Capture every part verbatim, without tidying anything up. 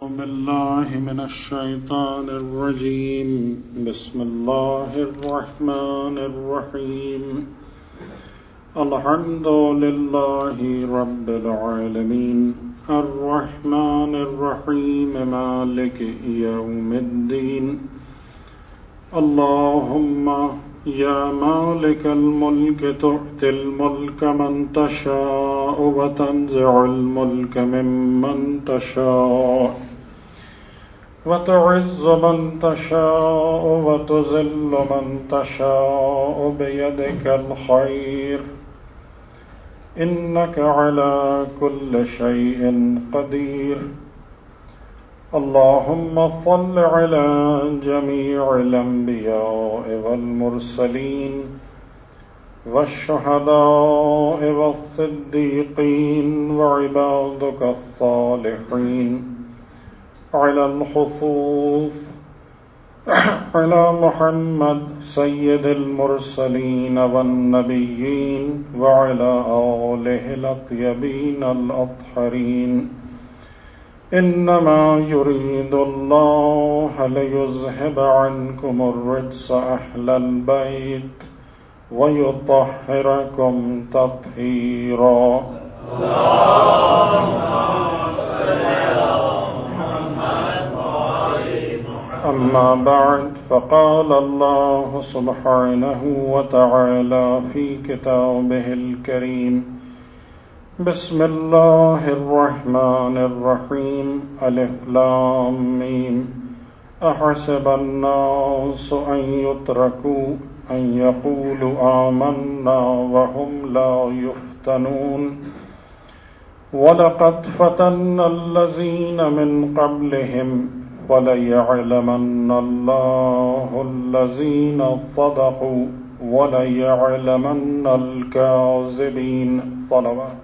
بالله من الشيطان الرجيم. بسم الله الرحمن الرحيم. الحمد لله رب العالمين الرحمن الرحيم مالك يوم الدين. اللهم يا مالك الملك تؤتي الملك من تشاء وتنزع الملك ممن تشاء وتعز من تشاء وتذل من تشاء بيدك الخير إنك على كل شيء قدير. اللهم صل على جميع الأنبياء والمرسلين والشهداء والصديقين وعبادك الصالحين على الخصوص على محمد سيد المرسلين والنبيين وعلى آله الأطيبين الأطهرين. إنما يريد الله ليذهب عنكم الرجس أهل البيت ويطهركم تطهيرا. أما بعد، فقال الله سبحانه وتعالى في كتابه الكريم: بسم الله الرحمن الرحيم. الف لام میم. احسب الناس ان يتركوا ان يقولوا آمنا وهم لا يفتنون ولقد فتنا الذين من قبلهم وليعلمن الله الذين صدقوا وليعلمن الكاذبين. صلوات.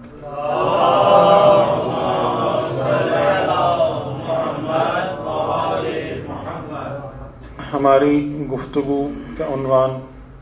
ہماری گفتگو کا عنوان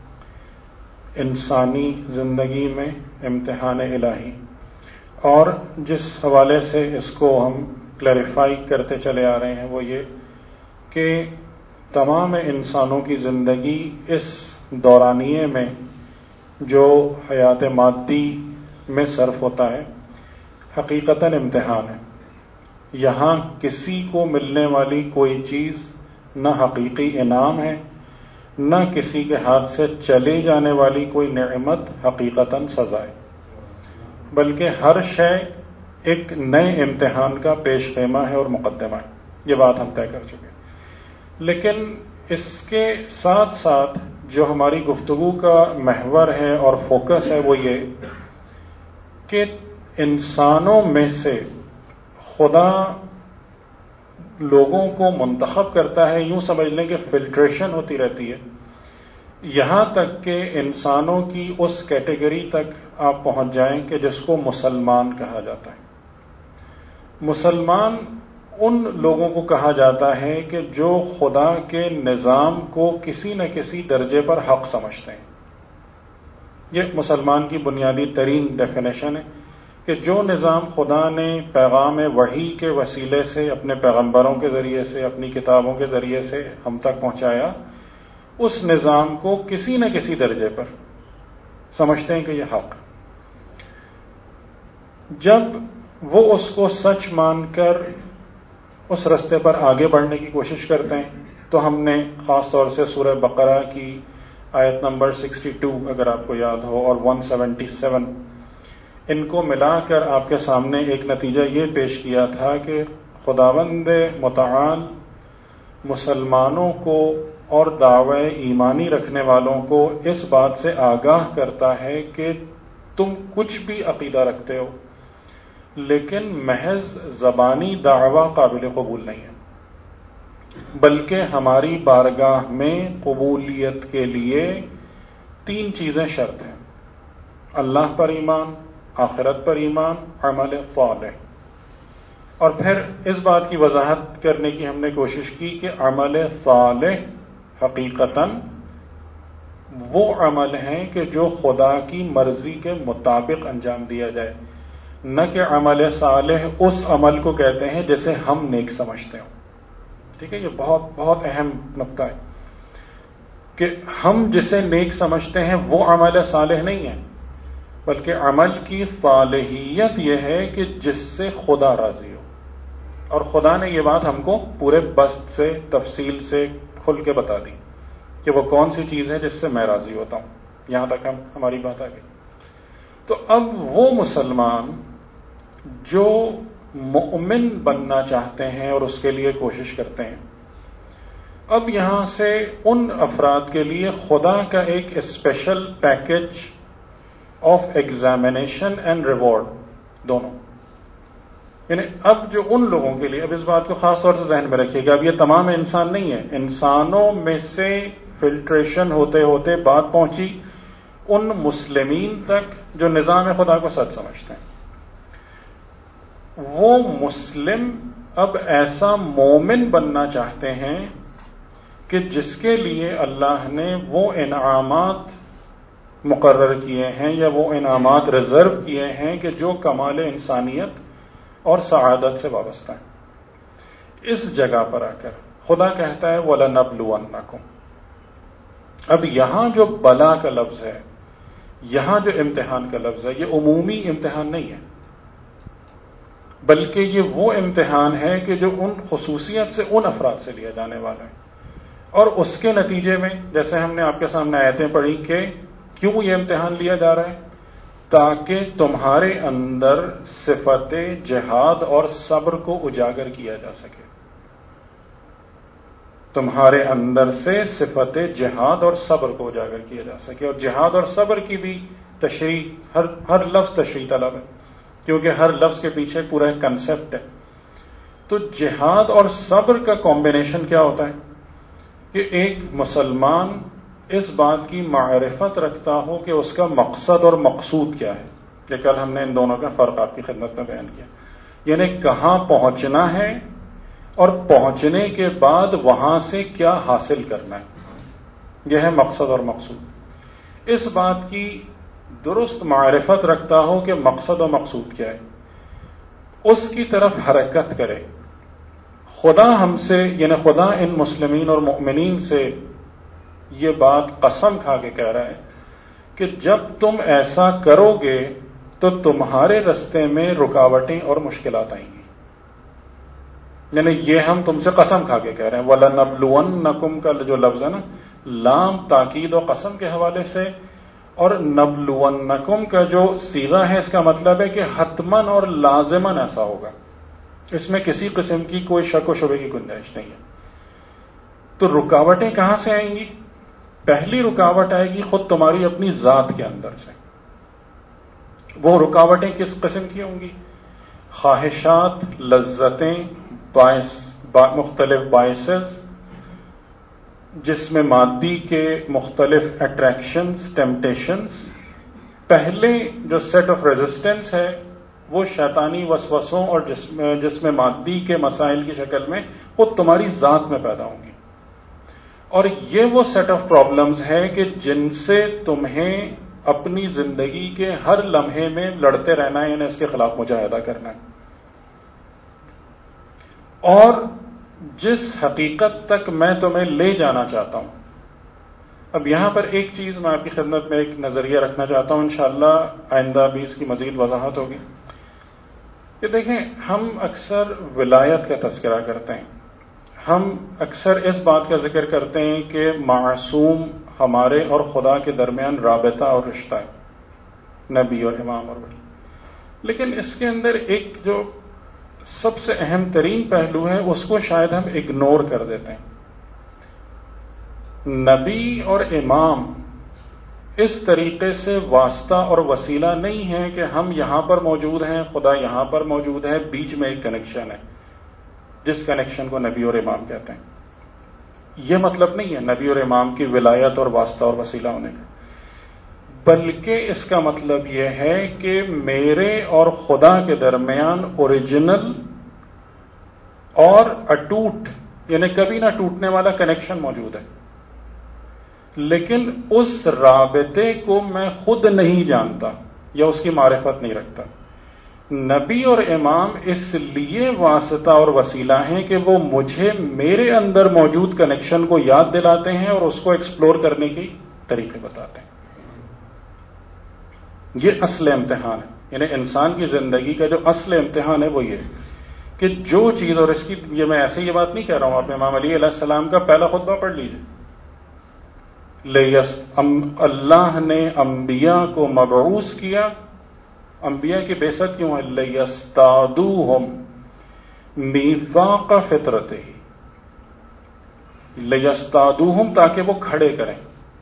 انسانی زندگی میں امتحان الہی، اور جس حوالے سے اس کو ہم کلیریفائی کرتے چلے آ رہے ہیں وہ یہ کہ تمام انسانوں کی زندگی اس دورانیے میں جو حیات مادی میں صرف ہوتا ہے حقیقتاً امتحان ہے. یہاں کسی کو ملنے والی کوئی چیز نہ حقیقی انعام ہے، نہ کسی کے ہاتھ سے چلی جانے والی کوئی نعمت حقیقتاً سزا ہے، بلکہ ہر شے ایک نئے امتحان کا پیش خیمہ ہے اور مقدمہ ہے. یہ بات ہم طے کر چکے ہیں. لیکن اس کے ساتھ ساتھ جو ہماری گفتگو کا محور ہے اور فوکس ہے وہ یہ کہ انسانوں میں سے خدا لوگوں کو منتخب کرتا ہے. یوں سمجھ لیں کہ فلٹریشن ہوتی رہتی ہے یہاں تک کہ انسانوں کی اس کیٹیگری تک آپ پہنچ جائیں کہ جس کو مسلمان کہا جاتا ہے. مسلمان ان لوگوں کو کہا جاتا ہے کہ جو خدا کے نظام کو کسی نہ کسی درجے پر حق سمجھتے ہیں. یہ مسلمان کی بنیادی ترین ڈیفینیشن ہے کہ جو نظام خدا نے پیغام وحی کے وسیلے سے اپنے پیغمبروں کے ذریعے سے اپنی کتابوں کے ذریعے سے ہم تک پہنچایا، اس نظام کو کسی نہ کسی درجے پر سمجھتے ہیں کہ یہ حق. جب وہ اس کو سچ مان کر اس رستے پر آگے بڑھنے کی کوشش کرتے ہیں تو ہم نے خاص طور سے سورہ بقرہ کی آیت نمبر سکسٹی ٹو اگر آپ کو یاد ہو اور ون سیونٹی سیون ان کو ملا کر آپ کے سامنے ایک نتیجہ یہ پیش کیا تھا کہ خداوند متعال مسلمانوں کو اور دعوی ایمانی رکھنے والوں کو اس بات سے آگاہ کرتا ہے کہ تم کچھ بھی عقیدہ رکھتے ہو لیکن محض زبانی دعویٰ قابل قبول نہیں ہے، بلکہ ہماری بارگاہ میں قبولیت کے لیے تین چیزیں شرط ہیں: اللہ پر ایمان، آخرت پر ایمان، عمل صالح. اور پھر اس بات کی وضاحت کرنے کی ہم نے کوشش کی کہ عمل صالح حقیقتاً وہ عمل ہیں کہ جو خدا کی مرضی کے مطابق انجام دیا جائے. نہ کہ عمل صالح اس عمل کو کہتے ہیں جسے ہم نیک سمجھتے ہوں. ٹھیک ہے، یہ بہت بہت اہم نقطہ ہے کہ ہم جسے نیک سمجھتے ہیں وہ عمل صالح نہیں ہے، بلکہ عمل کی صالحیت یہ ہے کہ جس سے خدا راضی ہو. اور خدا نے یہ بات ہم کو پورے بسط سے تفصیل سے کھل کے بتا دی کہ وہ کون سی چیز ہے جس سے میں راضی ہوتا ہوں. یہاں تک ہم ہماری بات آ گئی. تو اب وہ مسلمان جو مؤمن بننا چاہتے ہیں اور اس کے لیے کوشش کرتے ہیں، اب یہاں سے ان افراد کے لیے خدا کا ایک special package of examination and reward دونوں، یعنی اب جو ان لوگوں کے لیے، اب اس بات کو خاص طور سے ذہن میں رکھیے گا، اب یہ تمام انسان نہیں ہے، انسانوں میں سے فلٹریشن ہوتے ہوتے بات پہنچی ان مسلمین تک جو نظام خدا کو سچ سمجھتے ہیں. وہ مسلم اب ایسا مومن بننا چاہتے ہیں کہ جس کے لیے اللہ نے وہ انعامات مقرر کیے ہیں یا وہ انعامات ریزرو کیے ہیں کہ جو کمال انسانیت اور سعادت سے وابستہ ہیں. اس جگہ پر آ کر خدا کہتا ہے وَلَنَبْلُوَنَّكُمْ. اب یہاں جو بلا کا لفظ ہے، یہاں جو امتحان کا لفظ ہے، یہ عمومی امتحان نہیں ہے، بلکہ یہ وہ امتحان ہے کہ جو ان خصوصیت سے ان افراد سے لیا جانے والا ہے. اور اس کے نتیجے میں جیسے ہم نے آپ کے سامنے آیتیں پڑھی کہ کیوں یہ امتحان لیا جا رہا ہے، تاکہ تمہارے اندر صفت جہاد اور صبر کو اجاگر کیا جا سکے. تمہارے اندر سے صفت جہاد اور صبر کو اجاگر کیا جا سکے. اور جہاد اور صبر کی بھی تشریح، ہر ہر لفظ تشریح طلب ہے، کیونکہ ہر لفظ کے پیچھے پورا ایک کنسپٹ ہے. تو جہاد اور صبر کا کمبینیشن کیا ہوتا ہے کہ ایک مسلمان اس بات کی معرفت رکھتا ہو کہ اس کا مقصد اور مقصود کیا ہے. کہ کل ہم نے ان دونوں کا فرق آپ کی خدمت میں بیان کیا، یعنی کہاں پہنچنا ہے اور پہنچنے کے بعد وہاں سے کیا حاصل کرنا ہے، یہ ہے مقصد اور مقصود. اس بات کی درست معرفت رکھتا ہو کہ مقصد و مقصود کیا ہے، اس کی طرف حرکت کرے. خدا ہم سے، یعنی خدا ان مسلمین اور مؤمنین سے یہ بات قسم کھا کے کہہ رہا ہے کہ جب تم ایسا کرو گے تو تمہارے رستے میں رکاوٹیں اور مشکلات آئیں گی. یعنی یہ ہم تم سے قسم کھا کے کہہ رہے ہیں. وَلَنَبْلُوَنَّكُمْ کا جو لفظ ہے نا، لام تاکید و قسم کے حوالے سے، اور نبلونکم کا جو صیغہ ہے اس کا مطلب ہے کہ حتماً اور لازماً ایسا ہوگا. اس میں کسی قسم کی کوئی شک و شبے کی گنجائش نہیں ہے. تو رکاوٹیں کہاں سے آئیں گی؟ پہلی رکاوٹ آئے گی خود تمہاری اپنی ذات کے اندر سے. وہ رکاوٹیں کس قسم کی ہوں گی؟ خواہشات، لذتیں، باعث با مختلف باعثز، جس میں مادی کے مختلف اٹریکشنز، ٹیمپٹیشنز. پہلے جو سیٹ آف ریزسٹنس ہے وہ شیطانی وسوسوں اور جس میں جس میں مادی کے مسائل کی شکل میں خود تمہاری ذات میں پیدا ہوں گی. اور یہ وہ سیٹ آف پرابلمز ہے کہ جن سے تمہیں اپنی زندگی کے ہر لمحے میں لڑتے رہنا ہے، یعنی اس کے خلاف مجاہدہ کرنا ہے. اور جس حقیقت تک میں تمہیں لے جانا چاہتا ہوں، اب یہاں پر ایک چیز میں آپ کی خدمت میں ایک نظریہ رکھنا چاہتا ہوں، انشاءاللہ آئندہ بھی اس کی مزید وضاحت ہوگی. کہ دیکھیں، ہم اکثر ولایت کا تذکرہ کرتے ہیں، ہم اکثر اس بات کا ذکر کرتے ہیں کہ معصوم ہمارے اور خدا کے درمیان رابطہ اور رشتہ ہے، نبی اور امام اور ولی. لیکن اس کے اندر ایک جو سب سے اہم ترین پہلو ہے اس کو شاید ہم اگنور کر دیتے ہیں. نبی اور امام اس طریقے سے واسطہ اور وسیلہ نہیں ہے کہ ہم یہاں پر موجود ہیں، خدا یہاں پر موجود ہے، بیچ میں ایک کنیکشن ہے جس کنیکشن کو نبی اور امام کہتے ہیں. یہ مطلب نہیں ہے نبی اور امام کی ولایت اور واسطہ اور وسیلہ ہونے کا، بلکہ اس کا مطلب یہ ہے کہ میرے اور خدا کے درمیان اوریجنل اور اٹوٹ، یعنی کبھی نہ ٹوٹنے والا کنیکشن موجود ہے. لیکن اس رابطے کو میں خود نہیں جانتا یا اس کی معرفت نہیں رکھتا. نبی اور امام اس لیے واسطہ اور وسیلہ ہیں کہ وہ مجھے میرے اندر موجود کنیکشن کو یاد دلاتے ہیں اور اس کو ایکسپلور کرنے کے طریقے بتاتے ہیں. یہ اصل امتحان ہے. یعنی انسان کی زندگی کا جو اصل امتحان ہے وہ یہ کہ جو چیز، اور اس کی یہ میں ایسے یہ بات نہیں کہہ رہا ہوں، آپ امام علیہ علیہ السلام کا پہلا خطبہ پڑھ لیجیے. اللہ نے انبیاء کو مبعوث کیا. انبیاء کی بعثت کیوں ہے؟ لیستعدوہم میثاق فطرتہ، لیستعدوہم تاکہ وہ کھڑے کریں،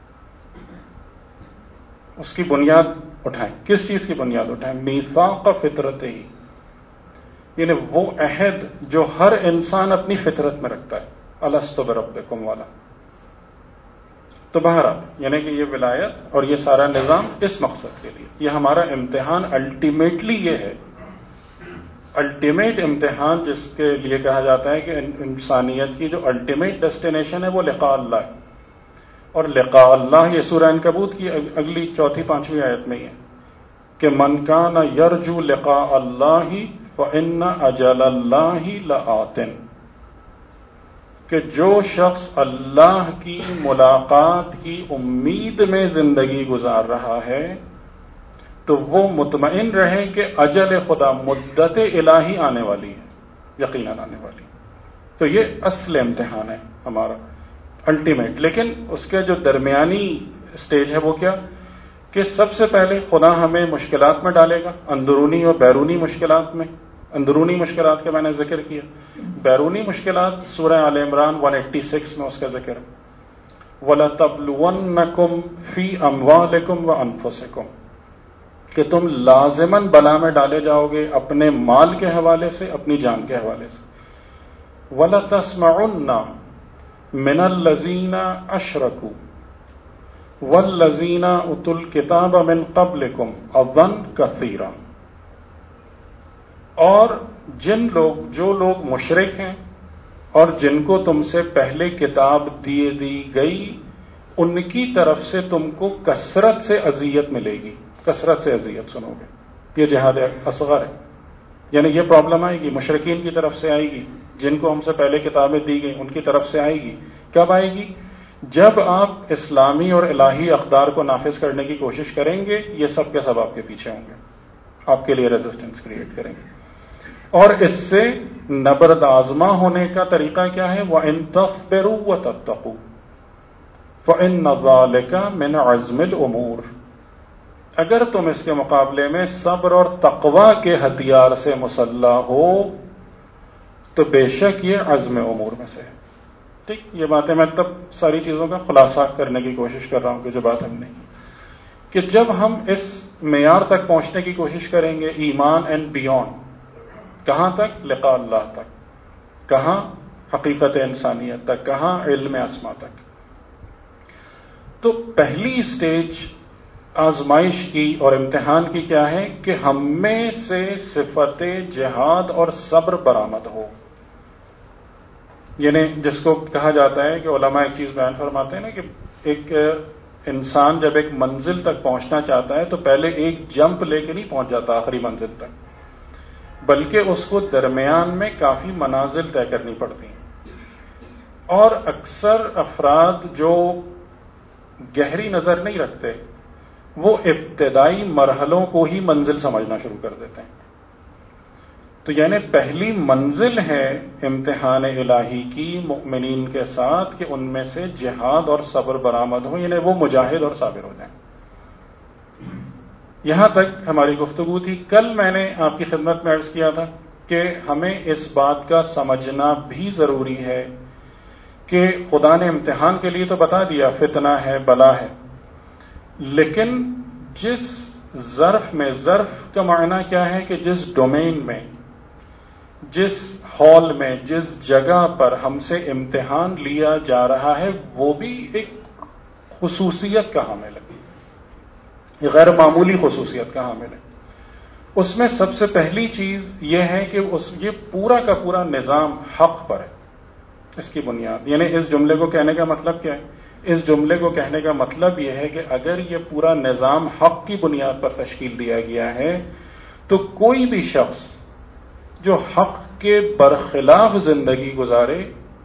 اس کی بنیاد اٹھائیں. کس چیز کی بنیاد اٹھائیں؟ میثاق فطرتہ، یعنی وہ عہد جو ہر انسان اپنی فطرت میں رکھتا ہے، الست بربکم والا. تو بہرحال یعنی کہ یہ ولایت اور یہ سارا نظام اس مقصد کے لیے. یہ ہمارا امتحان الٹیمیٹلی یہ ہے، الٹیمیٹ امتحان جس کے لیے کہا جاتا ہے کہ انسانیت کی جو الٹیمیٹ ڈیسٹینیشن ہے وہ لقاء اللہ ہے. اور لقاء اللہ یہ سورہ عنکبوت کی اگلی چوتھی پانچویں آیت میں ہے کہ من کان یرجو لقاء اللہ فإن اجل اللہ لآت، کہ جو شخص اللہ کی ملاقات کی امید میں زندگی گزار رہا ہے تو وہ مطمئن رہے کہ اجل خدا، مدت الہی آنے والی ہے، یقیناً آنے والی. تو یہ اصل امتحان ہے ہمارا الٹیمیٹ. لیکن اس کے جو درمیانی سٹیج ہے وہ کیا کہ سب سے پہلے خدا ہمیں مشکلات میں ڈالے گا، اندرونی اور بیرونی مشکلات میں. اندرونی مشکلات کا میں نے ذکر کیا. بیرونی مشکلات سورہ آل عمران ایک سو اٹھاسی میں اس کا ذکر ہے. وَلَتَبْلُوَنَّكُمْ فِي أَمْوَالِكُمْ وَأَنفُسِكُمْ، کہ تم لازماً بلا میں ڈالے جاؤ گے اپنے مال کے حوالے سے، اپنی جان کے حوالے سے. وَلَتَسْمَعُنَّ مِنَ الَّذِينَ أَشْرَكُوا وَالَّذِينَ أُوتُوا الْكِتَابَ مِنْ قَبْلِكُمْ أَذًّا كَثِيرًا، اور جن لوگ جو لوگ مشرک ہیں اور جن کو تم سے پہلے کتاب دیے دی گئی ان کی طرف سے تم کو کثرت سے اذیت ملے گی. کثرت سے اذیت سنو گے. یہ جہاد اصغر ہے. یعنی یہ پرابلم آئے گی مشرکین کی طرف سے، آئے گی جن کو ہم سے پہلے کتابیں دی گئی ان کی طرف سے آئے گی. کب آئے گی؟ جب آپ اسلامی اور الہی اقدار کو نافذ کرنے کی کوشش کریں گے، یہ سب کے سب آپ کے پیچھے ہوں گے، آپ کے لیے ریزسٹنس کریٹ کریں گے. اور اس سے نبرد آزما ہونے کا طریقہ کیا ہے؟ وَإِن تَصْبِرُوا وَتَتَّقُوا فَإِنَّ ذَلِكَ مِنْ عَزْمِ الْأُمُورِ، اگر تم اس کے مقابلے میں صبر اور تقوی کے ہتھیار سے مسلح ہو تو بے شک یہ عزم امور میں سے ہے. ٹھیک، یہ باتیں میں تب ساری چیزوں کا خلاصہ کرنے کی کوشش کر رہا ہوں کہ جو بات ہم نے کی کہ جب ہم اس معیار تک پہنچنے کی کوشش کریں گے، ایمان اینڈ بیونڈ، کہاں تک؟ لقاء اللہ تک. کہاں؟ حقیقت انسانیت تک. کہاں؟ علم اسما تک. تو پہلی سٹیج آزمائش کی اور امتحان کی کیا ہے کہ ہم میں سے صفت جہاد اور صبر برآمد ہو. یعنی جس کو کہا جاتا ہے کہ علماء ایک چیز بیان فرماتے ہیں نا کہ ایک انسان جب ایک منزل تک پہنچنا چاہتا ہے تو پہلے ایک جمپ لے کے نہیں پہنچ جاتا آخری منزل تک، بلکہ اس کو درمیان میں کافی منازل طے کرنی پڑتی ہیں. اور اکثر افراد جو گہری نظر نہیں رکھتے وہ ابتدائی مرحلوں کو ہی منزل سمجھنا شروع کر دیتے ہیں. تو یعنی پہلی منزل ہے امتحان الہی کی مؤمنین کے ساتھ کہ ان میں سے جہاد اور صبر برآمد ہو، یعنی وہ مجاہد اور صابر ہو جائیں. یہاں تک ہماری گفتگو تھی. کل میں نے آپ کی خدمت میں عرض کیا تھا کہ ہمیں اس بات کا سمجھنا بھی ضروری ہے کہ خدا نے امتحان کے لیے تو بتا دیا فتنہ ہے، بلا ہے، لیکن جس ظرف میں، ظرف کا معنی کیا ہے کہ جس ڈومین میں، جس ہال میں، جس جگہ پر ہم سے امتحان لیا جا رہا ہے وہ بھی ایک خصوصیت کا حامل ہے، غیر معمولی خصوصیت کا حامل ہے. اس میں سب سے پہلی چیز یہ ہے کہ اس یہ پورا کا پورا نظام حق پر ہے. اس کی بنیاد، یعنی اس جملے کو کہنے کا مطلب کیا ہے؟ اس جملے کو کہنے کا مطلب یہ ہے کہ اگر یہ پورا نظام حق کی بنیاد پر تشکیل دیا گیا ہے تو کوئی بھی شخص جو حق کے برخلاف زندگی گزارے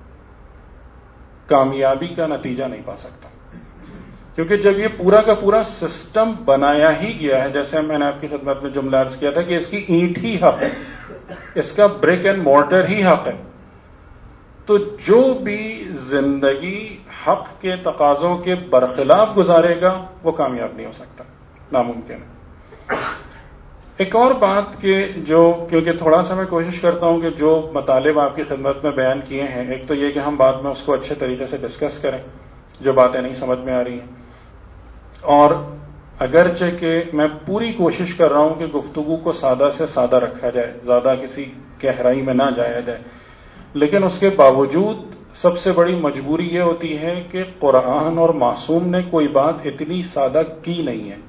کامیابی کا نتیجہ نہیں پا سکتا، کیونکہ جب یہ پورا کا پورا سسٹم بنایا ہی گیا ہے، جیسے میں نے آپ کی خدمت میں جملہ عرض کیا تھا کہ اس کی اینٹ ہی حق ہے، اس کا بریک اینڈ مورٹر ہی حق ہے، تو جو بھی زندگی حق کے تقاضوں کے برخلاف گزارے گا وہ کامیاب نہیں ہو سکتا، ناممکن ہے۔ ایک اور بات کہ جو کیونکہ تھوڑا سا میں کوشش کرتا ہوں کہ جو مطالب آپ کی خدمت میں بیان کیے ہیں، ایک تو یہ کہ ہم بعد میں اس کو اچھے طریقے سے ڈسکس کریں جو باتیں نہیں سمجھ میں آ رہی ہیں، اور اگرچہ کہ میں پوری کوشش کر رہا ہوں کہ گفتگو کو سادہ سے سادہ رکھا جائے، زیادہ کسی گہرائی میں نہ جایا جائے، لیکن اس کے باوجود سب سے بڑی مجبوری یہ ہوتی ہے کہ قرآن اور معصوم نے کوئی بات اتنی سادہ کی نہیں ہے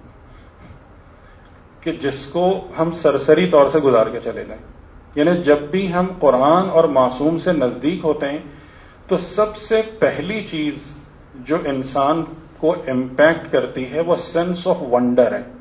کہ جس کو ہم سرسری طور سے گزار کے چلے جائیں۔ یعنی جب بھی ہم قرآن اور معصوم سے نزدیک ہوتے ہیں تو سب سے پہلی چیز جو انسان کو امپیکٹ کرتی ہے وہ سینس آف ونڈر ہے۔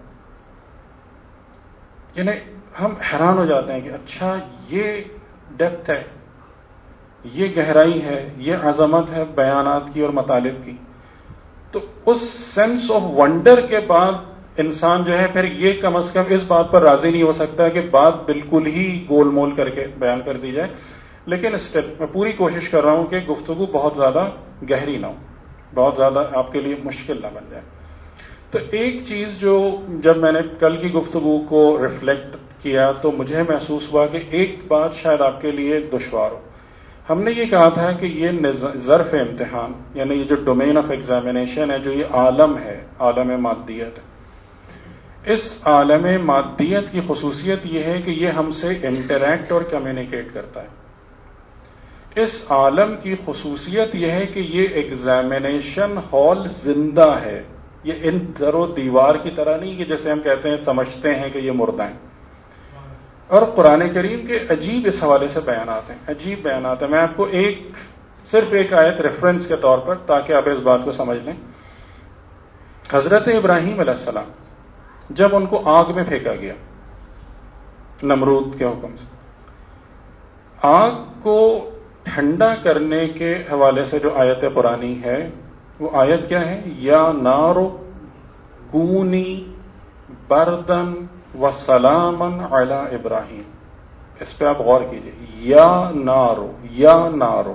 یعنی ہم حیران ہو جاتے ہیں کہ اچھا یہ ڈیپتھ ہے، یہ گہرائی ہے، یہ عظمت ہے بیانات کی اور مطالب کی۔ تو اس سینس آف ونڈر کے بعد انسان جو ہے پھر یہ کم از کم اس بات پر راضی نہیں ہو سکتا کہ بات بالکل ہی گول مول کر کے بیان کر دی جائے، لیکن اسٹل میں پوری کوشش کر رہا ہوں کہ گفتگو بہت زیادہ گہری نہ ہو، بہت زیادہ آپ کے لیے مشکل نہ بن جائے۔ تو ایک چیز جو جب میں نے کل کی گفتگو کو ریفلیکٹ کیا تو مجھے محسوس ہوا کہ ایک بات شاید آپ کے لیے دشوار ہو۔ ہم نے یہ کہا تھا کہ یہ ظرف امتحان یعنی یہ جو ڈومین آف ایگزامینیشن ہے، جو یہ عالم ہے، عالم مادیت ہے، اس عالم مادیت کی خصوصیت یہ ہے کہ یہ ہم سے انٹریکٹ اور کمیونیکیٹ کرتا ہے۔ اس عالم کی خصوصیت یہ ہے کہ یہ ایگزامینیشن ہال زندہ ہے، یہ ان در و دیوار کی طرح نہیں کہ جیسے ہم کہتے ہیں سمجھتے ہیں کہ یہ مردہ ہیں۔ اور قرآن کریم کے عجیب اس حوالے سے بیانات ہیں، عجیب بیانات ہیں۔ میں آپ کو ایک صرف ایک آیت ریفرنس کے طور پر تاکہ آپ اس بات کو سمجھ لیں۔ حضرت ابراہیم علیہ السلام جب ان کو آگ میں پھینکا گیا نمرود کے حکم سے، آگ کو ٹھنڈا کرنے کے حوالے سے جو آیت قرآنی ہے وہ آیت کیا ہے؟ یا نارو کونی بردن و سلامن علی ابراہیم۔ اس پہ آپ غور کیجئے، یا نارو، یا نارو،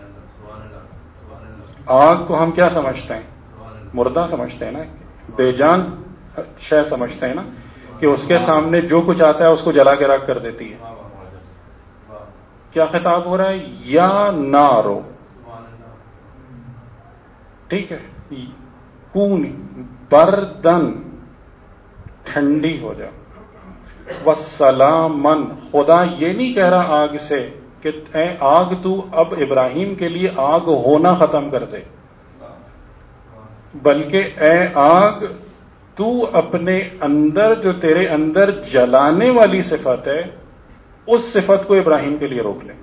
آگ کو ہم کیا سمجھتے ہیں؟ مردہ سمجھتے ہیں نا، بے جان شے سمجھتے ہیں نا، کہ اس کے سامنے جو کچھ آتا ہے اس کو جلا کے راکھ کر دیتی ہے۔ کیا خطاب ہو رہا ہے؟ یا نارو، ٹھیک ہے، کون بردن، ٹھنڈی ہو جا، وسلامن، خدا یہ نہیں کہہ رہا آگ سے کہ اے آگ تو اب ابراہیم کے لیے آگ ہونا ختم کر دے، بلکہ اے آگ تو اپنے اندر جو تیرے اندر جلانے والی صفت ہے اس صفت کو ابراہیم کے لیے روک لے۔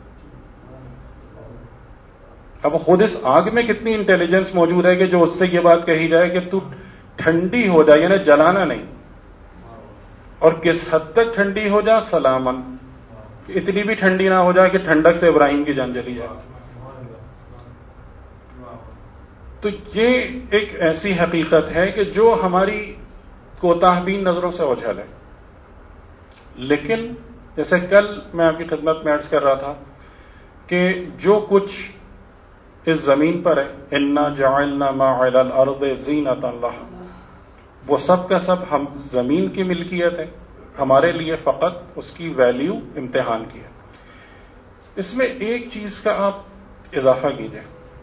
اب خود اس آگ میں کتنی انٹیلیجنس موجود ہے کہ جو اس سے یہ بات کہی جائے کہ تو ٹھنڈی ہو جائے، یعنی جلانا نہیں، اور کس حد تک ٹھنڈی ہو جا؟ سلامن، اتنی بھی ٹھنڈی نہ ہو جائے کہ ٹھنڈک سے ابراہیم کی جان چلی جائے۔ تو یہ ایک ایسی حقیقت ہے کہ جو ہماری کوتاہ بین نظروں سے اوجھل ہے، لیکن جیسے کل میں آپ کی خدمت میں عرض کر رہا تھا کہ جو کچھ اس زمین پر ہے، انا جعلنا ما علی الارض زینۃ لہا، وہ سب کا سب ہم زمین کی ملکیت ہے، ہمارے لیے فقط اس کی ویلیو امتحان کی ہے۔ اس میں ایک چیز کا آپ اضافہ کیجئے،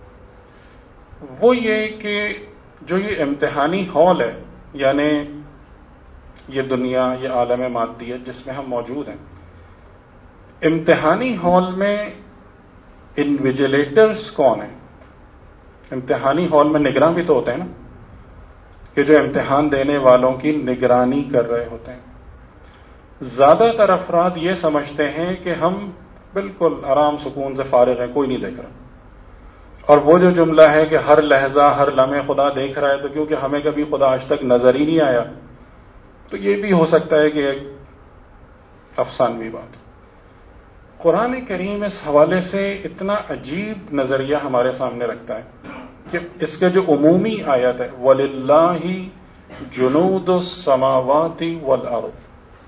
وہ یہ کہ جو یہ امتحانی ہال ہے، یعنی یہ دنیا، یہ عالم مادیت جس میں ہم موجود ہیں، امتحانی ہال میں انویجیلیٹرز کون ہیں؟ امتحانی ہال میں نگراں بھی تو ہوتے ہیں نا، کہ جو امتحان دینے والوں کی نگرانی کر رہے ہوتے ہیں۔ زیادہ تر افراد یہ سمجھتے ہیں کہ ہم بالکل آرام سکون سے فارغ ہیں، کوئی نہیں دیکھ رہا، اور وہ جو جملہ ہے کہ ہر لہجہ ہر لمحے خدا دیکھ رہا ہے، تو کیونکہ ہمیں کبھی خدا آج تک نظر ہی نہیں آیا، تو یہ بھی ہو سکتا ہے کہ افسانوی بات. قرآن کریم اس حوالے سے اتنا عجیب نظریہ ہمارے سامنے رکھتا ہے کہ اس کے جو عمومی آیت ہے وَلِلَّهِ جُنُودُ السَّمَاوَاتِ وَالْأَرْضِ،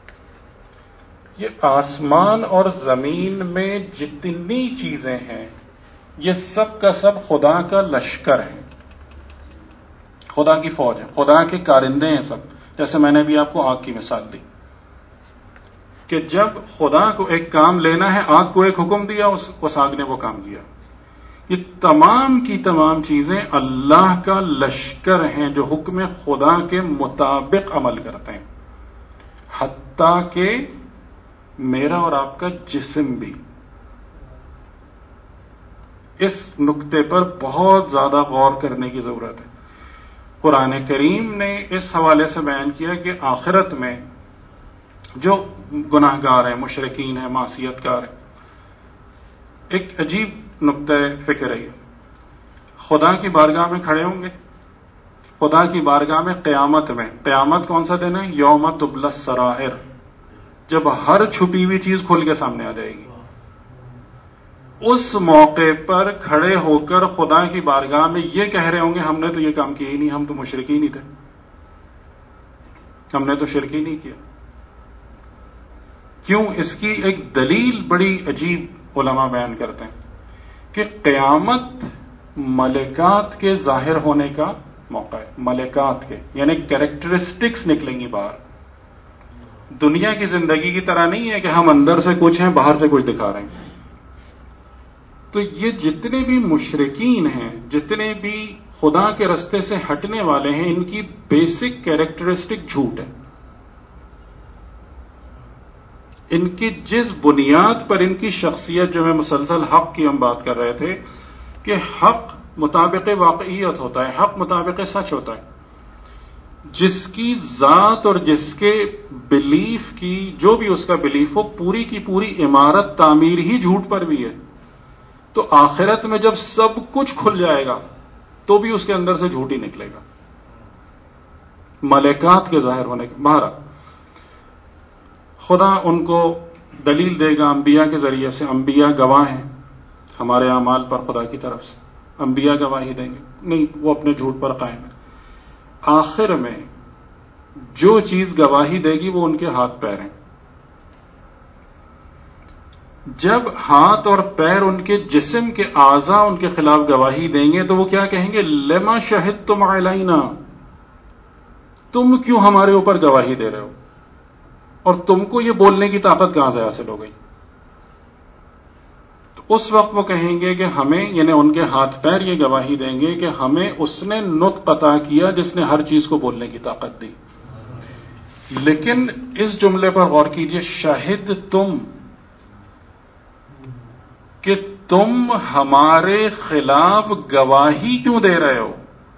یہ آسمان اور زمین میں جتنی چیزیں ہیں یہ سب کا سب خدا کا لشکر ہے، خدا کی فوج ہے، خدا کے کارندے ہیں سب. جیسے میں نے بھی آپ کو آگ کی مثال دی کہ جب خدا کو ایک کام لینا ہے، آگ کو ایک حکم دیا، اس, اس آگ نے وہ کام کیا. یہ تمام کی تمام چیزیں اللہ کا لشکر ہیں جو حکم خدا کے مطابق عمل کرتے ہیں، حتیٰ کہ میرا اور آپ کا جسم بھی. اس نقطے پر بہت زیادہ غور کرنے کی ضرورت ہے. قرآن کریم نے اس حوالے سے بیان کیا کہ آخرت میں جو گناہ گار ہیں، مشرکین ہیں، معصیت کار ہیں، ایک عجیب نقطہ فکر ہے. خدا کی بارگاہ میں کھڑے ہوں گے، خدا کی بارگاہ میں قیامت میں. قیامت کون سا دن ہے؟ یوم تبلی السرائر، جب ہر چھپی ہوئی چیز کھل کے سامنے آ جائے گی. اس موقع پر کھڑے ہو کر خدا کی بارگاہ میں یہ کہہ رہے ہوں گے ہم نے تو یہ کام کیا ہی نہیں، ہم تو مشرکین ہی تھے، ہم نے تو شرک ہی نہیں کیا. کیوں؟ اس کی ایک دلیل بڑی عجیب علماء بیان کرتے ہیں کہ قیامت ملکات کے ظاہر ہونے کا موقع ہے. ملکات کے یعنی کیریکٹرسٹکس نکلیں گی باہر. دنیا کی زندگی کی طرح نہیں ہے کہ ہم اندر سے کچھ ہیں باہر سے کچھ دکھا رہے ہیں. تو یہ جتنے بھی مشرکین ہیں، جتنے بھی خدا کے رستے سے ہٹنے والے ہیں، ان کی بیسک کیریکٹرسٹک جھوٹ ہے. ان کی جس بنیاد پر ان کی شخصیت، جو میں مسلسل حق کی ہم بات کر رہے تھے کہ حق مطابق واقعیت ہوتا ہے، حق مطابق سچ ہوتا ہے. جس کی ذات اور جس کے بلیف کی، جو بھی اس کا بلیف ہو، پوری کی پوری عمارت تعمیر ہی جھوٹ پر بھی ہے، تو آخرت میں جب سب کچھ کھل جائے گا تو بھی اس کے اندر سے جھوٹ ہی نکلے گا. ملکات کے ظاہر ہونے کے باہر خدا ان کو دلیل دے گا انبیاء کے ذریعے سے. انبیاء گواہ ہیں ہمارے اعمال پر، خدا کی طرف سے انبیاء گواہی دیں گے. نہیں، وہ اپنے جھوٹ پر قائم ہے. آخر میں جو چیز گواہی دے گی وہ ان کے ہاتھ پیر ہیں. جب ہاتھ اور پیر ان کے جسم کے اعضاء ان کے خلاف گواہی دیں گے تو وہ کیا کہیں گے؟ لما شہدتم علینا، تم کیوں ہمارے اوپر گواہی دے رہے ہو، اور تم کو یہ بولنے کی طاقت کہاں سے حاصل ہو گئی؟ تو اس وقت وہ کہیں گے کہ ہمیں، یعنی ان کے ہاتھ پیر یہ گواہی دیں گے کہ ہمیں اس نے نطق عطا کیا جس نے ہر چیز کو بولنے کی طاقت دی. لیکن اس جملے پر غور کیجئے، شاہد تم، کہ تم ہمارے خلاف گواہی کیوں دے رہے ہو؟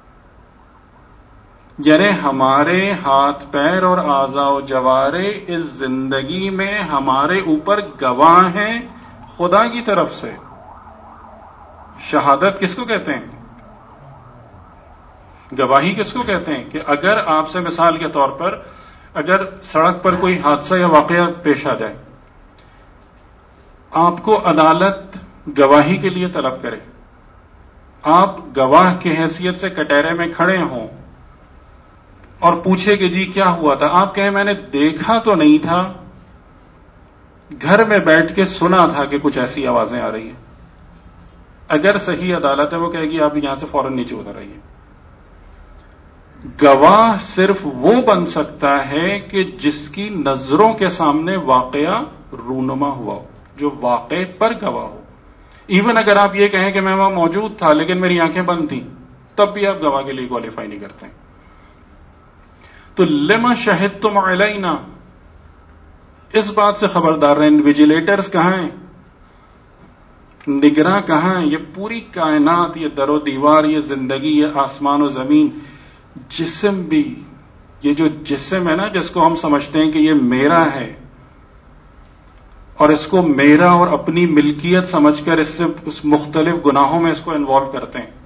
یعنی ہمارے ہاتھ پیر اور اعضاء و جوارے اس زندگی میں ہمارے اوپر گواہ ہیں خدا کی طرف سے. شہادت کس کو کہتے ہیں؟ گواہی کس کو کہتے ہیں؟ کہ اگر آپ سے مثال کے طور پر اگر سڑک پر کوئی حادثہ یا واقعہ پیش آ جائے، آپ کو عدالت گواہی کے لیے طلب کرے، آپ گواہ کی حیثیت سے کٹہرے میں کھڑے ہوں اور پوچھے کہ جی کیا ہوا تھا، آپ کہیں میں نے دیکھا تو نہیں تھا، گھر میں بیٹھ کے سنا تھا کہ کچھ ایسی آوازیں آ رہی ہیں. اگر صحیح عدالت ہے وہ کہے گی آپ یہاں سے فوراً نیچے اتر آئیے. گواہ صرف وہ بن سکتا ہے کہ جس کی نظروں کے سامنے واقعہ رونما ہوا ہو، جو واقع پر گواہ ہو. ایون اگر آپ یہ کہیں کہ میں وہاں موجود تھا لیکن میری آنکھیں بند تھیں، تب بھی آپ گواہ کے لیے کوالیفائی نہیں کرتے. تو لما شہدتم علینا، اس بات سے خبردار رہیں. ویجیلیٹرز کہاں ہیں؟ نگراں کہاں ہیں؟ یہ پوری کائنات، یہ در و دیوار، یہ زندگی، یہ آسمان و زمین، جسم بھی، یہ جو جسم ہے نا جس کو ہم سمجھتے ہیں کہ یہ میرا ہے اور اس کو میرا اور اپنی ملکیت سمجھ کر اس سے اس مختلف گناہوں میں اس کو انوالو کرتے ہیں،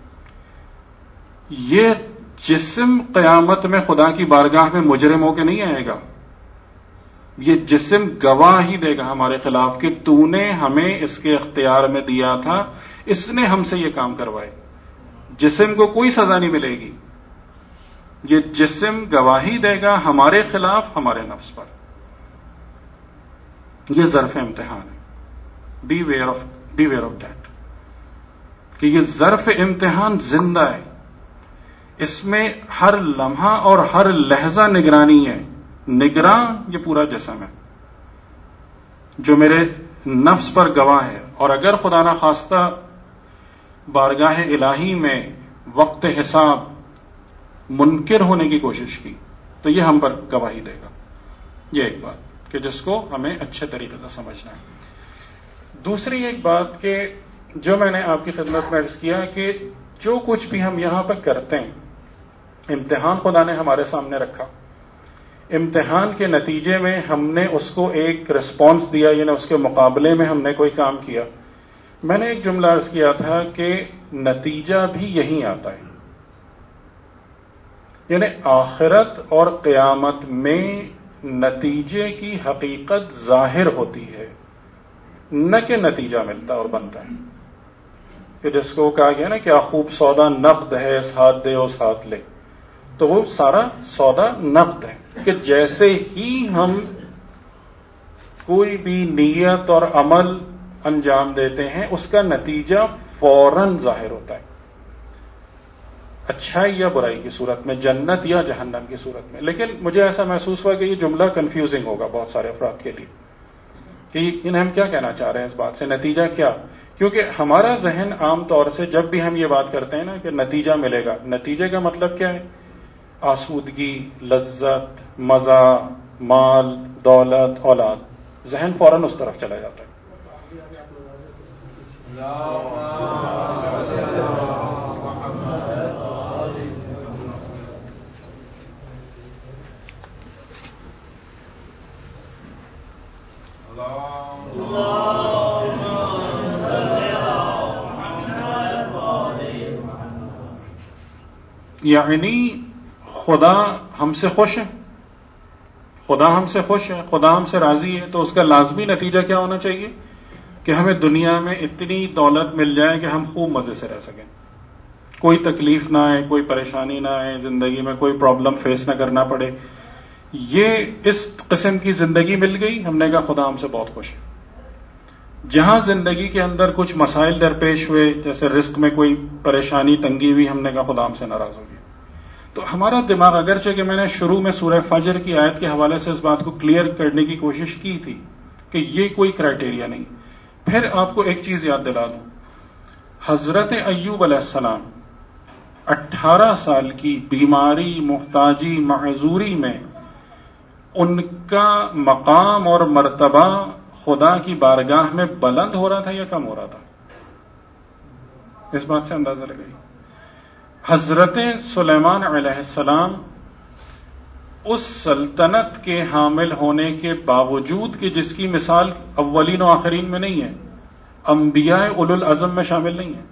یہ جسم قیامت میں خدا کی بارگاہ میں مجرم ہو کے نہیں آئے گا. یہ جسم گواہی دے گا ہمارے خلاف کہ تو نے ہمیں اس کے اختیار میں دیا تھا، اس نے ہم سے یہ کام کروائے. جسم کو کوئی سزا نہیں ملے گی، یہ جسم گواہی دے گا ہمارے خلاف ہمارے نفس پر. یہ ظرف امتحان ہے. Beware where beware of where آف دیٹ کہ یہ ظرف امتحان زندہ ہے، اس میں ہر لمحہ اور ہر لحظہ نگرانی ہے. نگراں یہ پورا جسم ہے جو میرے نفس پر گواہ ہے، اور اگر خدا نخواستہ بارگاہ الہی میں وقت حساب منکر ہونے کی کوشش کی تو یہ ہم پر گواہی دے گا. یہ ایک بات کہ جس کو ہمیں اچھے طریقے سے سمجھنا ہے. دوسری ایک بات کہ جو میں نے آپ کی خدمت میں عرض کیا کہ جو کچھ بھی ہم یہاں پہ کرتے ہیں، امتحان خدا نے ہمارے سامنے رکھا، امتحان کے نتیجے میں ہم نے اس کو ایک رسپانس دیا، یعنی اس کے مقابلے میں ہم نے کوئی کام کیا. میں نے ایک جملہ عرض کیا تھا کہ نتیجہ بھی یہی آتا ہے، یعنی آخرت اور قیامت میں نتیجے کی حقیقت ظاہر ہوتی ہے، نہ کہ نتیجہ ملتا اور بنتا ہے. کہ جس کو کہا گیا نا کیا خوب سودا نقد ہے، اس ہاتھ دے اس ہاتھ لے، تو وہ سارا سودا نقد ہے کہ جیسے ہی ہم کوئی بھی نیت اور عمل انجام دیتے ہیں اس کا نتیجہ فوراً ظاہر ہوتا ہے، اچھائی یا برائی کی صورت میں، جنت یا جہنم کی صورت میں. لیکن مجھے ایسا محسوس ہوا کہ یہ جملہ کنفیوزنگ ہوگا بہت سارے افراد کے لیے کہ انہیں ہم کیا کہنا چاہ رہے ہیں اس بات سے، نتیجہ کیا؟ کیونکہ ہمارا ذہن عام طور سے جب بھی ہم یہ بات کرتے ہیں نا کہ نتیجہ ملے گا، نتیجے کا مطلب کیا ہے؟ آسودگی، لذت، مزہ، مال، دولت، اولاد. ذہن فوراً اس طرف چلا جاتا ہے. یعنی خدا ہم سے خوش ہے، خدا ہم سے خوش ہے، خدا ہم سے راضی ہے، تو اس کا لازمی نتیجہ کیا ہونا چاہیے کہ ہمیں دنیا میں اتنی دولت مل جائے کہ ہم خوب مزے سے رہ سکیں، کوئی تکلیف نہ آئے، کوئی پریشانی نہ آئے، زندگی میں کوئی پرابلم فیس نہ کرنا پڑے. یہ اس قسم کی زندگی مل گئی، ہم نے کہا خدا ہم سے بہت خوش ہے. جہاں زندگی کے اندر کچھ مسائل درپیش ہوئے، جیسے رزق میں کوئی پریشانی تنگی ہوئی، ہم نے کہا خدا ہم سے ناراض ہو گیا. تو ہمارا دماغ، اگرچہ کہ میں نے شروع میں سورہ فجر کی آیت کے حوالے سے اس بات کو کلیئر کرنے کی کوشش کی تھی کہ یہ کوئی کرائٹیریا نہیں. پھر آپ کو ایک چیز یاد دلا دوں، حضرت ایوب علیہ السلام اٹھارہ سال کی بیماری، محتاجی، معذوری میں ان کا مقام اور مرتبہ خدا کی بارگاہ میں بلند ہو رہا تھا یا کم ہو رہا تھا؟ اس بات سے اندازہ لگائیے. حضرت سلیمان علیہ السلام اس سلطنت کے حامل ہونے کے باوجود کہ جس کی مثال اولین و آخرین میں نہیں ہے، انبیاء اولو العزم میں شامل نہیں ہے.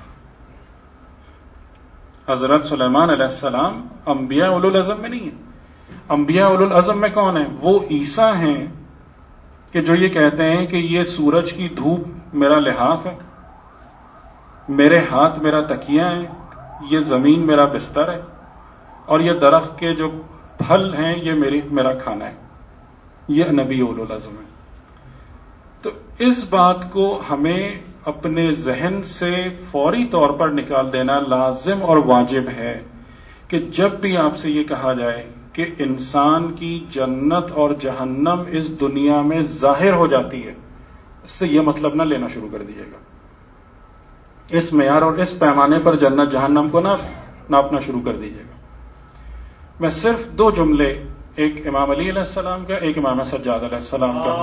حضرت سلیمان علیہ السلام انبیاء اولو العزم میں نہیں ہے. انبیاء اولو العزم میں کون ہیں؟ وہ عیسیٰ ہیں کہ جو یہ کہتے ہیں کہ یہ سورج کی دھوپ میرا لحاف ہے، میرے ہاتھ میرا تکیہ ہے، یہ زمین میرا بستر ہے، اور یہ درخت کے جو پھل ہیں یہ میری میرا کھانا ہے. یہ نبی اولو العزم ہے. تو اس بات کو ہمیں اپنے ذہن سے فوری طور پر نکال دینا لازم اور واجب ہے کہ جب بھی آپ سے یہ کہا جائے کہ انسان کی جنت اور جہنم اس دنیا میں ظاہر ہو جاتی ہے، اس سے یہ مطلب نہ لینا شروع کر دیجیے گا. اس معیار اور اس پیمانے پر جنت جہنم کو نہ ناپنا شروع کر دیجیے گا. میں صرف دو جملے، ایک امام علی علیہ السلام کا، ایک امام سجاد علیہ السلام کا،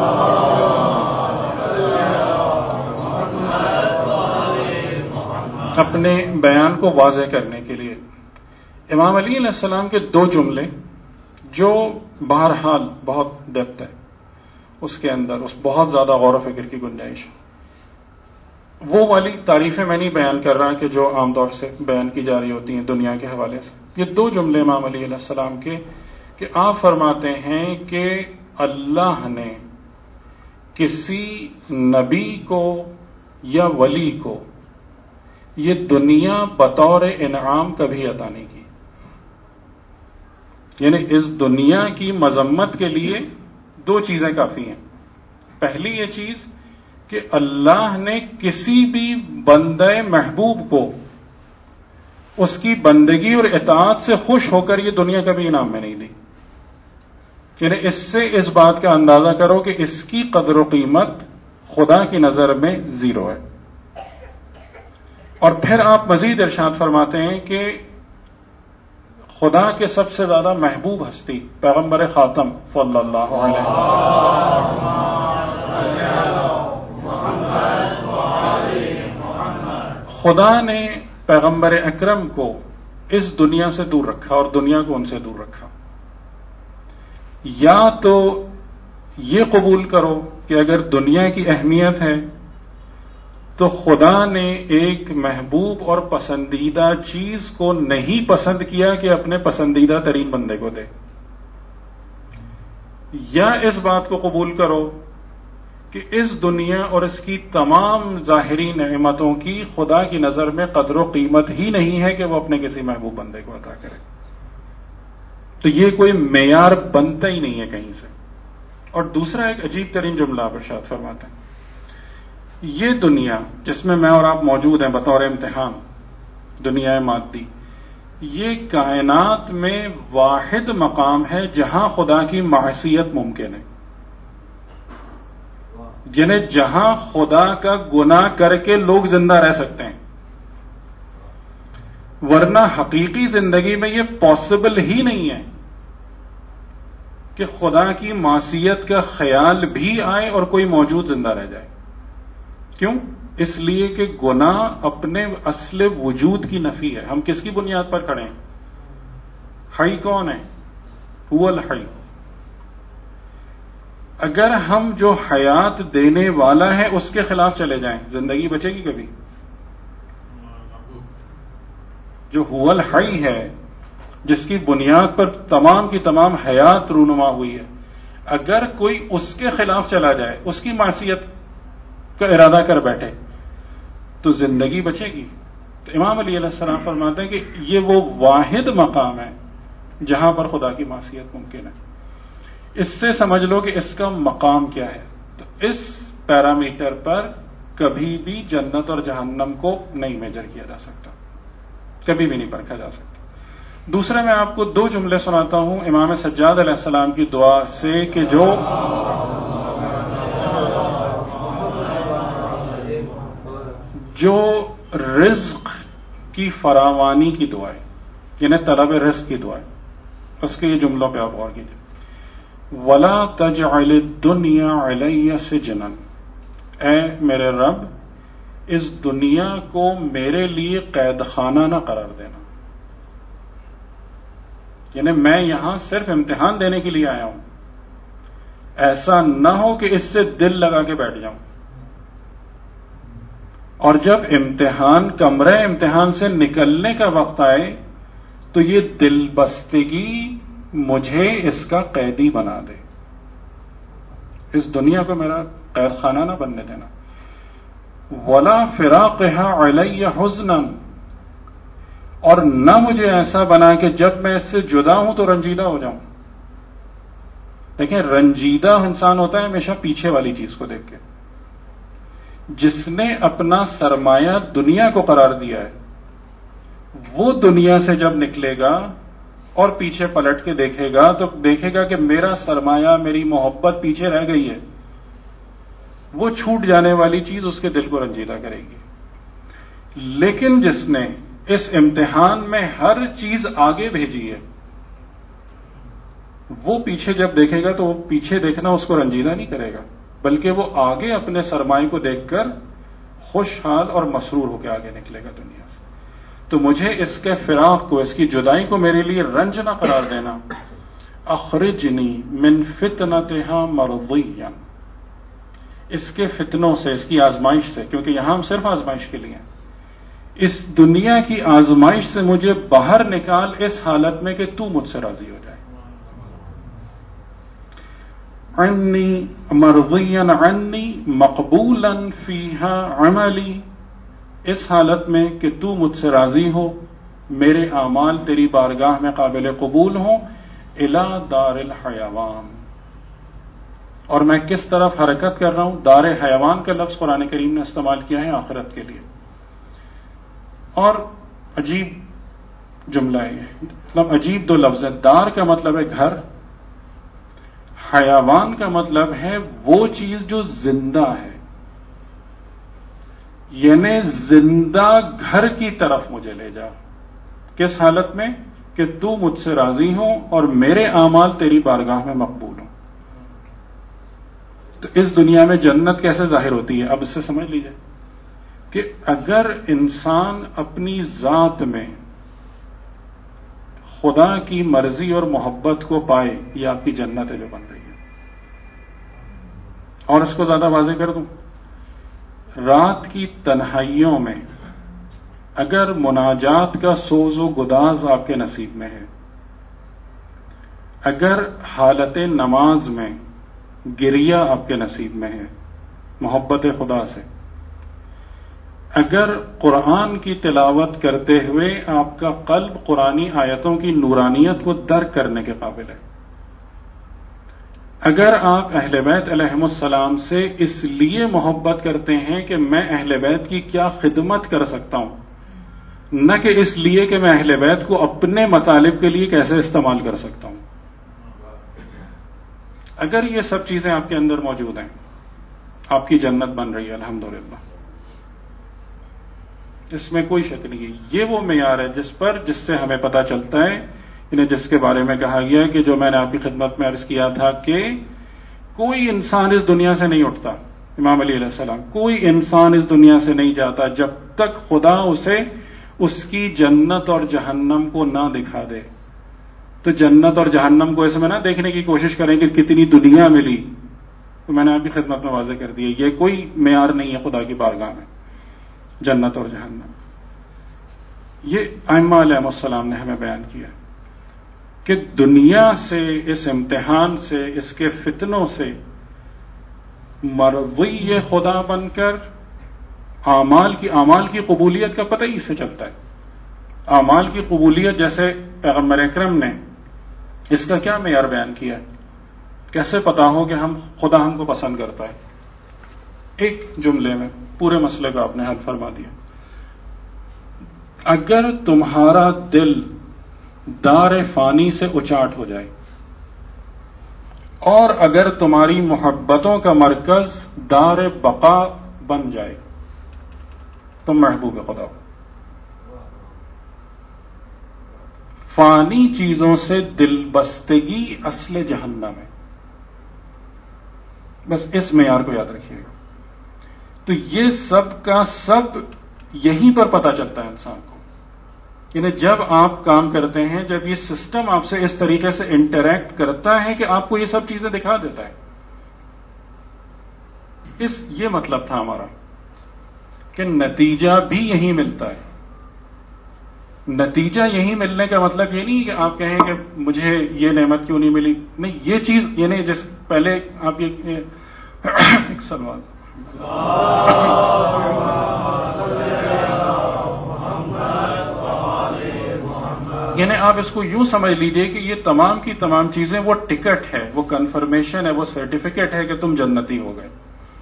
اپنے بیان کو واضح کرنے کے لیے. امام علی علیہ السلام کے دو جملے جو بہرحال بہت ڈیپتھ ہے اس کے اندر، اس بہت زیادہ غور و فکر کی گنجائش ہے. وہ والی تعریفیں میں نہیں بیان کر رہا کہ جو عام طور سے بیان کی جا رہی ہوتی ہیں دنیا کے حوالے سے. یہ دو جملے امام علی علیہ السلام کے کہ آپ فرماتے ہیں کہ اللہ نے کسی نبی کو یا ولی کو یہ دنیا بطور انعام کبھی عطا نہیں کی. یعنی اس دنیا کی مذمت کے لیے دو چیزیں کافی ہیں. پہلی یہ چیز کہ اللہ نے کسی بھی بندے محبوب کو اس کی بندگی اور اطاعت سے خوش ہو کر یہ دنیا کبھی انعام میں نہیں دی. یعنی اس سے اس بات کا اندازہ کرو کہ اس کی قدر و قیمت خدا کی نظر میں زیرو ہے. اور پھر آپ مزید ارشاد فرماتے ہیں کہ خدا کے سب سے زیادہ محبوب ہستی پیغمبر خاتم صلی اللہ علیہ وسلم، خدا نے پیغمبر اکرم کو اس دنیا سے دور رکھا اور دنیا کو ان سے دور رکھا. یا تو یہ قبول کرو کہ اگر دنیا کی اہمیت ہے تو خدا نے ایک محبوب اور پسندیدہ چیز کو نہیں پسند کیا کہ اپنے پسندیدہ ترین بندے کو دے، یا اس بات کو قبول کرو کہ اس دنیا اور اس کی تمام ظاہری نعمتوں کی خدا کی نظر میں قدر و قیمت ہی نہیں ہے کہ وہ اپنے کسی محبوب بندے کو عطا کرے. تو یہ کوئی معیار بنتا ہی نہیں ہے کہیں سے. اور دوسرا ایک عجیب ترین جملہ آپ ارشاد فرماتے ہیں، یہ دنیا جس میں میں اور آپ موجود ہیں بطور امتحان، دنیا مادی، یہ کائنات میں واحد مقام ہے جہاں خدا کی معصیت ممکن ہے. یعنی جہاں خدا کا گناہ کر کے لوگ زندہ رہ سکتے ہیں، ورنہ حقیقی زندگی میں یہ پاسبل ہی نہیں ہے کہ خدا کی معصیت کا خیال بھی آئے اور کوئی موجود زندہ رہ جائے. کیوں؟ اس لیے کہ گناہ اپنے اصل وجود کی نفی ہے. ہم کس کی بنیاد پر کھڑے ہیں؟ حی کون ہے؟ هو الحی. اگر ہم جو حیات دینے والا ہے اس کے خلاف چلے جائیں زندگی بچے گی کبھی؟ جو هو الحی ہے، جس کی بنیاد پر تمام کی تمام حیات رونما ہوئی ہے، اگر کوئی اس کے خلاف چلا جائے، اس کی معصیت کا ارادہ کر بیٹھے تو زندگی بچے گی؟ تو امام علی علیہ السلام فرماتے ہیں کہ یہ وہ واحد مقام ہے جہاں پر خدا کی معصیت ممکن ہے. اس سے سمجھ لو کہ اس کا مقام کیا ہے. تو اس پیرامیٹر پر کبھی بھی جنت اور جہنم کو نہیں میجر کیا جا سکتا، کبھی بھی نہیں پرکھا جا سکتا. دوسرے میں آپ کو دو جملے سناتا ہوں امام سجاد علیہ السلام کی دعا سے کہ جو جو رزق کی فراوانی کی دعا ہے، یعنی طلب رزق کی دعا ہے. اس کے یہ جملوں پہ آپ غور کیجیے. وَلَا تَجْعَلِ الدُّنْيَا عَلَيَّ سِجْنًا، اے میرے رب اس دنیا کو میرے لیے قید خانہ نہ قرار دینا. یعنی میں یہاں صرف امتحان دینے کے لیے آیا ہوں، ایسا نہ ہو کہ اس سے دل لگا کے بیٹھ جاؤں، اور جب امتحان کمرے امتحان سے نکلنے کا وقت آئے تو یہ دل بستگی مجھے اس کا قیدی بنا دے. اس دنیا کو میرا قید خانہ نہ بننے دینا. ولا فراقها علی حزنا، اور نہ مجھے ایسا بنا کہ جب میں اس سے جدا ہوں تو رنجیدہ ہو جاؤں. دیکھیں رنجیدہ انسان ہوتا ہے ہمیشہ پیچھے والی چیز کو دیکھ کے. جس نے اپنا سرمایہ دنیا کو قرار دیا ہے وہ دنیا سے جب نکلے گا اور پیچھے پلٹ کے دیکھے گا تو دیکھے گا کہ میرا سرمایہ، میری محبت پیچھے رہ گئی ہے. وہ چھوٹ جانے والی چیز اس کے دل کو رنجیدہ کرے گی. لیکن جس نے اس امتحان میں ہر چیز آگے بھیجی ہے وہ پیچھے جب دیکھے گا تو وہ پیچھے دیکھنا اس کو رنجیدہ نہیں کرے گا، بلکہ وہ آگے اپنے سرمایہ کو دیکھ کر خوشحال اور مسرور ہو کے آگے نکلے گا دنیا سے. تو مجھے اس کے فراق کو، اس کی جدائی کو میرے لیے رنج نہ قرار دینا. اخرجنی من فتنتها مرضیا، اس کے فتنوں سے، اس کی آزمائش سے، کیونکہ یہاں ہم صرف آزمائش کے لیے ہیں، اس دنیا کی آزمائش سے مجھے باہر نکال اس حالت میں کہ تو مجھ سے راضی ہو جائے. عنی مرضیا عنی مقبولا فیہا عملی، اس حالت میں کہ تو مجھ سے راضی ہو، میرے اعمال تیری بارگاہ میں قابل قبول ہوں، الی دار الحیوان، اور میں کس طرف حرکت کر رہا ہوں؟ دار حیوان کا لفظ قرآن کریم نے استعمال کیا ہے آخرت کے لیے. اور عجیب جملہ ہے، مطلب عجیب دو لفظ ہے. دار کا مطلب ہے گھر، حیوان کا مطلب ہے وہ چیز جو زندہ ہے، یعنی زندہ گھر کی طرف مجھے لے جا. کس حالت میں؟ کہ تو مجھ سے راضی ہوں اور میرے اعمال تیری بارگاہ میں مقبول ہوں. تو اس دنیا میں جنت کیسے ظاہر ہوتی ہے؟ اب اس سے سمجھ لیجیے کہ اگر انسان اپنی ذات میں خدا کی مرضی اور محبت کو پائے، یہ آپ کی جنت ہے جو بن رہی ہے. اور اس کو زیادہ واضح کر دوں، رات کی تنہائیوں میں اگر مناجات کا سوز و گداز آپ کے نصیب میں ہے، اگر حالت نماز میں گریہ آپ کے نصیب میں ہے محبت خدا سے، اگر قرآن کی تلاوت کرتے ہوئے آپ کا قلب قرآنی آیتوں کی نورانیت کو درک کرنے کے قابل ہے، اگر آپ اہل بیت علیہم السلام سے اس لیے محبت کرتے ہیں کہ میں اہل بیت کی کیا خدمت کر سکتا ہوں، نہ کہ اس لیے کہ میں اہل بیت کو اپنے مطالب کے لیے کیسے استعمال کر سکتا ہوں، اگر یہ سب چیزیں آپ کے اندر موجود ہیں، آپ کی جنت بن رہی ہے الحمدللہ. اس میں کوئی شک نہیں ہے. یہ وہ معیار ہے جس پر جس سے ہمیں پتہ چلتا ہے، انہیں جس کے بارے میں کہا گیا کہ جو میں نے آپ کی خدمت میں عرض کیا تھا کہ کوئی انسان اس دنیا سے نہیں اٹھتا، امام علی علیہ السلام، کوئی انسان اس دنیا سے نہیں جاتا جب تک خدا اسے اس کی جنت اور جہنم کو نہ دکھا دے. تو جنت اور جہنم کو اس میں نہ دیکھنے کی کوشش کریں کہ کتنی دنیا ملی، تو میں نے آپ کی خدمت میں واضح کر دیا یہ کوئی معیار نہیں ہے خدا کی بارگاہ میں جنت اور جہنم. یہ ائمہ علیہ السلام نے ہمیں بیان کیا کہ دنیا سے، اس امتحان سے، اس کے فتنوں سے مرضی خدا بن کر اعمال کی اعمال کی قبولیت کا پتہ ہی اس سے چلتا ہے. اعمال کی قبولیت جیسے پیغمبر اکرم نے اس کا کیا معیار بیان کیا، کیسے پتا ہو کہ ہم خدا ہم کو پسند کرتا ہے؟ ایک جملے میں پورے مسئلے کو آپ نے حل فرما دیا. اگر تمہارا دل دار فانی سے اچاٹ ہو جائے اور اگر تمہاری محبتوں کا مرکز دار بقا بن جائے، تم محبوب خدا ہو. فانی چیزوں سے دل بستگی اصل جہنم ہے. بس اس معیار کو یاد رکھیے گا. تو یہ سب کا سب یہیں پر پتہ چلتا ہے انسان کو، یعنی جب آپ کام کرتے ہیں، جب یہ سسٹم آپ سے اس طریقے سے انٹریکٹ کرتا ہے کہ آپ کو یہ سب چیزیں دکھا دیتا ہے. اس یہ مطلب تھا ہمارا کہ نتیجہ بھی یہی ملتا ہے. نتیجہ یہی ملنے کا مطلب یہ نہیں کہ آپ کہیں کہ مجھے یہ نعمت کیوں نہیں ملی، نہیں، یہ چیز یعنی جس پہلے آپ یہ ایک سوال یعنی آپ اس کو یوں سمجھ لیجیے کہ یہ تمام کی تمام چیزیں وہ ٹکٹ ہے، وہ کنفرمیشن ہے، وہ سرٹیفکیٹ ہے کہ تم جنتی ہو گئے.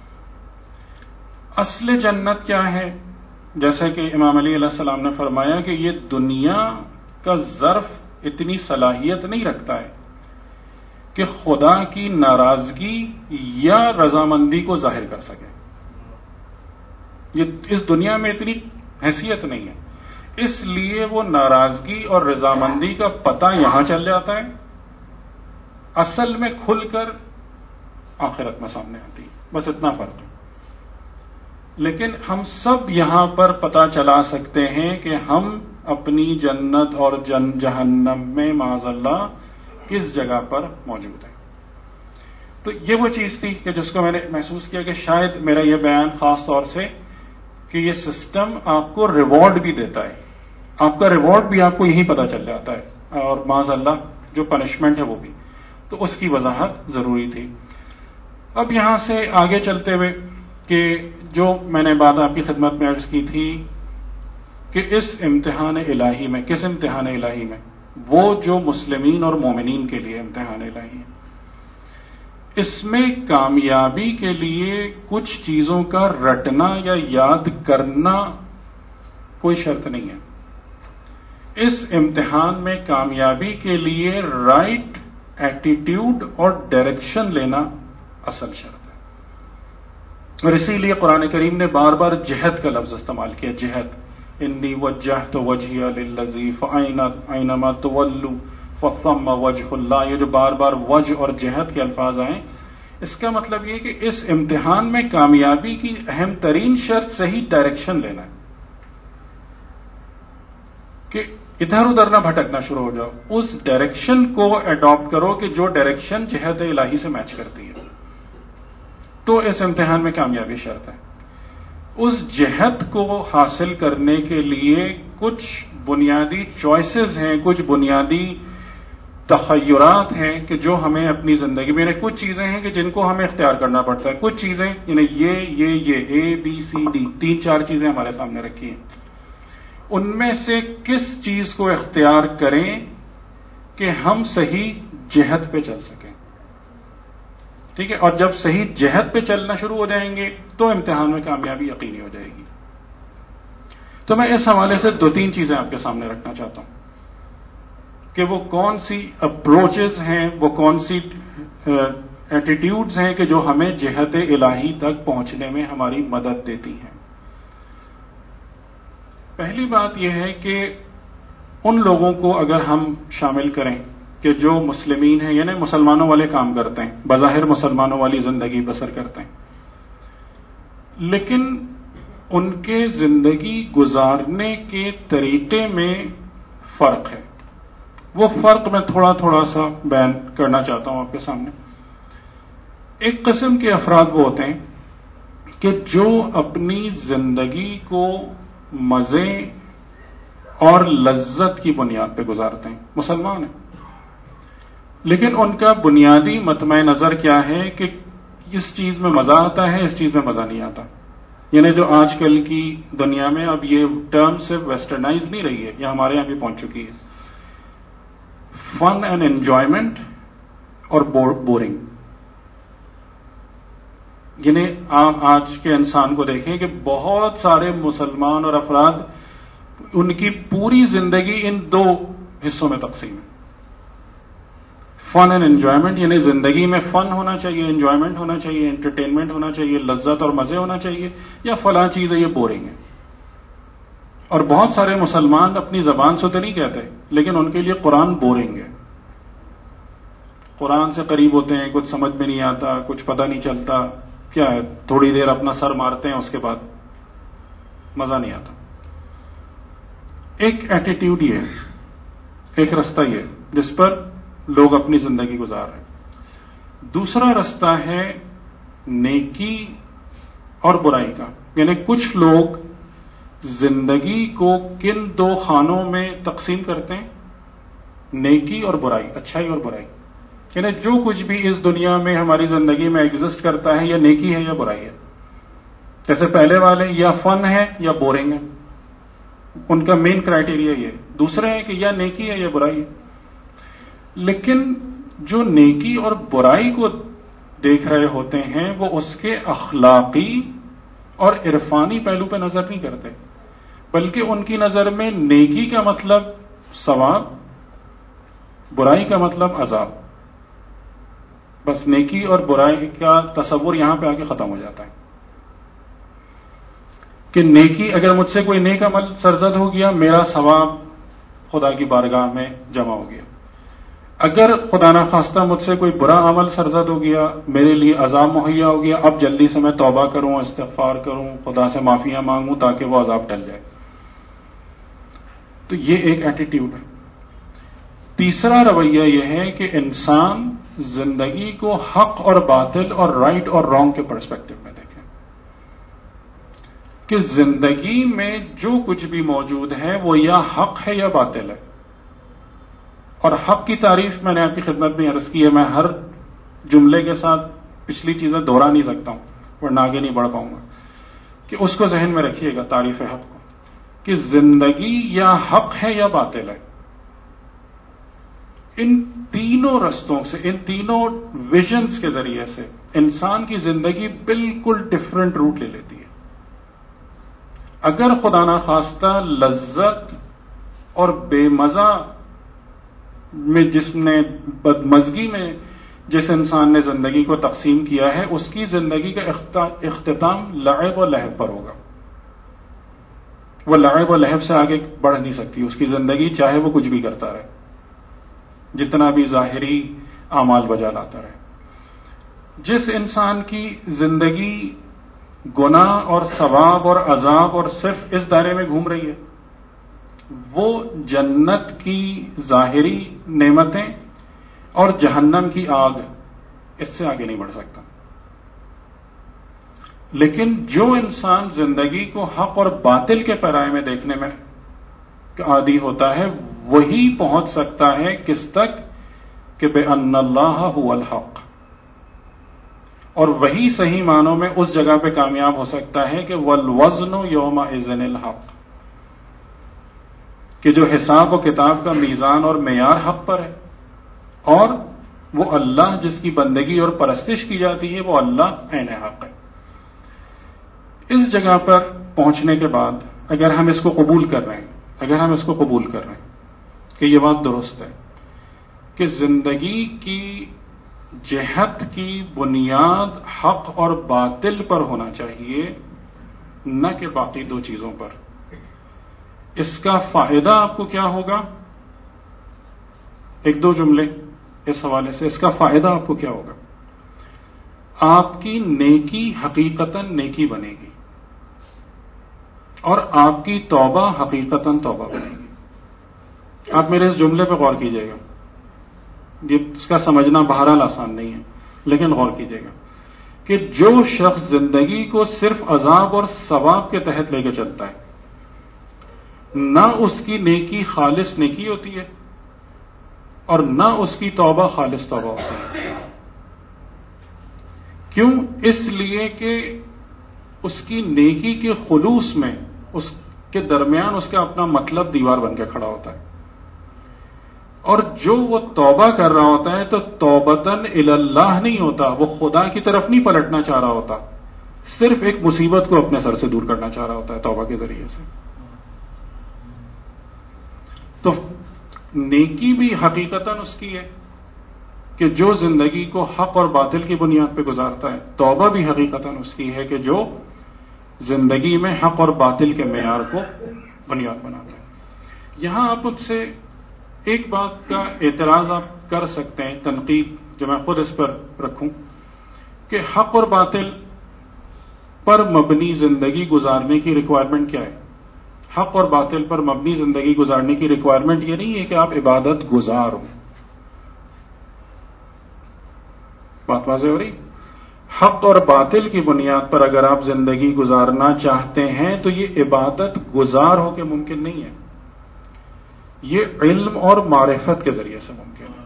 اصل جنت کیا ہے؟ جیسے کہ امام علی علیہ السلام نے فرمایا کہ یہ دنیا کا ظرف اتنی صلاحیت نہیں رکھتا ہے کہ خدا کی ناراضگی یا رضامندی کو ظاہر کر سکے. یہ اس دنیا میں اتنی حیثیت نہیں ہے، اس لیے وہ ناراضگی اور رضامندی کا پتہ یہاں چل جاتا ہے، اصل میں کھل کر آخرت میں سامنے آتی ہے. بس اتنا فرق ہے. لیکن ہم سب یہاں پر پتہ چلا سکتے ہیں کہ ہم اپنی جنت اور جن جہنم میں معاذ اللہ کس جگہ پر موجود ہیں. تو یہ وہ چیز تھی کہ جس کو میں نے محسوس کیا کہ شاید میرا یہ بیان خاص طور سے کہ یہ سسٹم آپ کو ریوارڈ بھی دیتا ہے، آپ کا ریوارڈ بھی آپ کو یہی پتہ چل جاتا ہے، اور معاذ اللہ جو پنشمنٹ ہے وہ بھی، تو اس کی وضاحت ضروری تھی. اب یہاں سے آگے چلتے ہوئے کہ جو میں نے بات آپ کی خدمت میں عرض کی تھی کہ اس امتحان الہی میں، کس امتحان الہی میں؟ وہ جو مسلمین اور مومنین کے لیے امتحان الہی ہے، اس میں کامیابی کے لیے کچھ چیزوں کا رٹنا یا یاد کرنا کوئی شرط نہیں ہے. اس امتحان میں کامیابی کے لیے رائٹ ایٹیٹیوڈ اور ڈائریکشن لینا اصل شرط ہے. اور اسی لیے قرآن کریم نے بار بار جہد کا لفظ استعمال کیا. جہد، انی وجہت وجہی للذی فأینما تولوا فثم وجہ اللہ. یہ جو بار بار وجہ اور جہد کے الفاظ آئیں، اس کا مطلب یہ کہ اس امتحان میں کامیابی کی اہم ترین شرط صحیح ڈائریکشن لینا ہے، کہ ادھر ادھر نہ بھٹکنا شروع ہو جاؤ. اس ڈائریکشن کو اڈاپٹ کرو کہ جو ڈائریکشن جہت الہی سے میچ کرتی ہے، تو اس امتحان میں کامیابی شرط ہے. اس جہت کو حاصل کرنے کے لیے کچھ بنیادی چوائسز ہیں، کچھ بنیادی تخیرات ہیں کہ جو ہمیں اپنی زندگی میں، یعنی کچھ چیزیں ہیں کہ جن کو ہمیں اختیار کرنا پڑتا ہے. کچھ چیزیں یعنی یہ یہ یہ اے بی سی ڈی تین چار چیزیں ہمارے سامنے رکھی ہیں. ان میں سے کس چیز کو اختیار کریں کہ ہم صحیح جہت پہ چل سکیں. ٹھیک ہے، اور جب صحیح جہت پہ چلنا شروع ہو جائیں گے تو امتحان میں کامیابی یقینی ہو جائے گی. تو میں اس حوالے سے دو تین چیزیں آپ کے سامنے رکھنا چاہتا ہوں کہ وہ کون سی اپروچز ہیں، وہ کون سی ایٹیٹیوڈز ہیں کہ جو ہمیں جہت الہی تک پہنچنے میں ہماری مدد دیتی ہیں. پہلی بات یہ ہے کہ ان لوگوں کو اگر ہم شامل کریں کہ جو مسلمین ہیں، یعنی مسلمانوں والے کام کرتے ہیں، بظاہر مسلمانوں والی زندگی بسر کرتے ہیں، لیکن ان کے زندگی گزارنے کے طریقے میں فرق ہے. وہ فرق میں تھوڑا تھوڑا سا بیان کرنا چاہتا ہوں آپ کے سامنے. ایک قسم کے افراد وہ ہوتے ہیں کہ جو اپنی زندگی کو مزے اور لذت کی بنیاد پہ گزارتے ہیں، مسلمان ہیں، لیکن ان کا بنیادی مطمع نظر کیا ہے کہ اس چیز میں مزہ آتا ہے، اس چیز میں مزہ نہیں آتا. یعنی جو آج کل کی دنیا میں اب یہ ٹرم صرف ویسٹرنائز نہیں رہی ہے، یہ ہمارے یہاں بھی پہنچ چکی ہے. فن اینڈ انجوائمنٹ اور بورنگ. یعنی آپ آج کے انسان کو دیکھیں کہ بہت سارے مسلمان اور افراد، ان کی پوری زندگی ان دو حصوں میں تقسیم ہے. فن اینڈ انجوائمنٹ، یعنی زندگی میں فن ہونا چاہیے، انجوائمنٹ ہونا چاہیے، انٹرٹینمنٹ ہونا چاہیے، لذت اور مزے ہونا چاہیے، یا فلاں چیز ہے یہ بورنگ ہے. اور بہت سارے مسلمان اپنی زبان سے تو نہیں کہتے، لیکن ان کے لیے قرآن بورنگ ہے. قرآن سے قریب ہوتے ہیں، کچھ سمجھ میں نہیں آتا، کچھ پتہ نہیں چلتا، کیا ہے، تھوڑی دیر اپنا سر مارتے ہیں، اس کے بعد مزہ نہیں آتا. ایک ایٹیٹیوڈ یہ ہے، ایک رستہ یہ جس پر لوگ اپنی زندگی گزار رہے ہیں. دوسرا رستہ ہے نیکی اور برائی کا. یعنی کچھ لوگ زندگی کو کن دو خانوں میں تقسیم کرتے ہیں؟ نیکی اور برائی، اچھائی اور برائی. یعنی جو کچھ بھی اس دنیا میں ہماری زندگی میں ایگزسٹ کرتا ہے، یا نیکی ہے یا برائی ہے. جیسے پہلے والے یا فن ہے یا بورنگ ہے، ان کا مین کرائٹیریا یہ. دوسرے ہیں کہ یا نیکی ہے یا برائی ہے. لیکن جو نیکی اور برائی کو دیکھ رہے ہوتے ہیں وہ اس کے اخلاقی اور عرفانی پہلو پہ نظر نہیں کرتے، بلکہ ان کی نظر میں نیکی کا مطلب ثواب، برائی کا مطلب عذاب. بس نیکی اور برائی کا تصور یہاں پہ آ کے ختم ہو جاتا ہے کہ نیکی، اگر مجھ سے کوئی نیک عمل سرزد ہو گیا، میرا ثواب خدا کی بارگاہ میں جمع ہو گیا. اگر خدا نخواستہ مجھ سے کوئی برا عمل سرزد ہو گیا، میرے لیے عذاب مہیا ہو گیا، اب جلدی سے میں توبہ کروں، استغفار کروں، خدا سے معافیاں مانگوں تاکہ وہ عذاب ٹل جائے. تو یہ ایک ایٹیٹیوڈ ہے. تیسرا رویہ یہ ہے کہ انسان زندگی کو حق اور باطل اور رائٹ اور رانگ کے پرسپیکٹو میں دیکھے، کہ زندگی میں جو کچھ بھی موجود ہے وہ یا حق ہے یا باطل ہے. اور حق کی تعریف میں نے آپ کی خدمت میں عرض کی ہے، میں ہر جملے کے ساتھ پچھلی چیزیں دہرا نہیں سکتا ہوں ورنہ آگے نہیں بڑھ پاؤں گا، کہ اس کو ذہن میں رکھیے گا تعریف حق کو، کہ زندگی یا حق ہے یا باطل ہے. ان تینوں رستوں سے، ان تینوں ویژنز کے ذریعے سے انسان کی زندگی بالکل ڈفرنٹ روٹ لے لیتی ہے. اگر خدا نخواستہ لذت اور بے مزہ میں جس نے بدمزگی میں جس انسان نے زندگی کو تقسیم کیا ہے، اس کی زندگی کا اختتام لعب و لہب پر ہوگا. وہ لعب و لہب سے آگے بڑھ نہیں سکتی اس کی زندگی، چاہے وہ کچھ بھی کرتا رہے، جتنا بھی ظاہری اعمال بجا لاتا رہے. جس انسان کی زندگی گناہ اور ثواب اور عذاب اور صرف اس دائرے میں گھوم رہی ہے، وہ جنت کی ظاہری نعمتیں اور جہنم کی آگ، اس سے آگے نہیں بڑھ سکتا. لیکن جو انسان زندگی کو حق اور باطل کے پیرائے میں دیکھنے میں عادی ہوتا ہے، وہی پہنچ سکتا ہے کس تک کہ بِأَنَّ اللَّهَ هُوَ الْحَقُّ، اور وہی صحیح معنوں میں اس جگہ پہ کامیاب ہو سکتا ہے کہ وَالْوَزْنُ يَوْمَئِذٍ الْحَقُّ، کہ جو حساب و کتاب کا میزان اور معیار حق پر ہے، اور وہ اللہ جس کی بندگی اور پرستش کی جاتی ہے، وہ اللہ عین حق ہے. اس جگہ پر پہنچنے کے بعد اگر ہم اس کو قبول کر رہے ہیں اگر ہم اس کو قبول کر رہے ہیں کہ یہ بات درست ہے کہ زندگی کی جہت کی بنیاد حق اور باطل پر ہونا چاہیے، نہ کہ باقی دو چیزوں پر، اس کا فائدہ آپ کو کیا ہوگا؟ ایک دو جملے اس حوالے سے. اس کا فائدہ آپ کو کیا ہوگا؟ آپ کی نیکی حقیقتاً نیکی بنے گی، اور آپ کی توبہ حقیقتاً توبہ بنے گی. آپ میرے اس جملے پہ غور کیجیے گا، یہ اس کا سمجھنا بہرحال آسان نہیں ہے، لیکن غور کیجیے گا کہ جو شخص زندگی کو صرف عذاب اور ثواب کے تحت لے کے چلتا ہے، نہ اس کی نیکی خالص نیکی ہوتی ہے اور نہ اس کی توبہ خالص توبہ ہوتی ہے. کیوں؟ اس لیے کہ اس کی نیکی کے خلوص میں اس کے درمیان اس کا اپنا مطلب دیوار بن کے کھڑا ہوتا ہے، اور جو وہ توبہ کر رہا ہوتا ہے تو توبتاً اللہ نہیں ہوتا، وہ خدا کی طرف نہیں پلٹنا چاہ رہا ہوتا، صرف ایک مصیبت کو اپنے سر سے دور کرنا چاہ رہا ہوتا ہے توبہ کے ذریعے سے. تو نیکی بھی حقیقتاً اس کی ہے کہ جو زندگی کو حق اور باطل کی بنیاد پہ گزارتا ہے، توبہ بھی حقیقتاً اس کی ہے کہ جو زندگی میں حق اور باطل کے معیار کو بنیاد بناتا ہے. یہاں آپ مجھ سے ایک بات کا اعتراض آپ کر سکتے ہیں، تنقید جو میں خود اس پر رکھوں، کہ حق اور باطل پر مبنی زندگی گزارنے کی ریکوائرمنٹ کیا ہے؟ حق اور باطل پر مبنی زندگی گزارنے کی ریکوائرمنٹ یہ نہیں ہے کہ آپ عبادت گزار ہو. بات واضح ہو رہی؟ حق اور باطل کی بنیاد پر اگر آپ زندگی گزارنا چاہتے ہیں تو یہ عبادت گزار ہو کے ممکن نہیں ہے، یہ علم اور معرفت کے ذریعے سے ممکن ہے.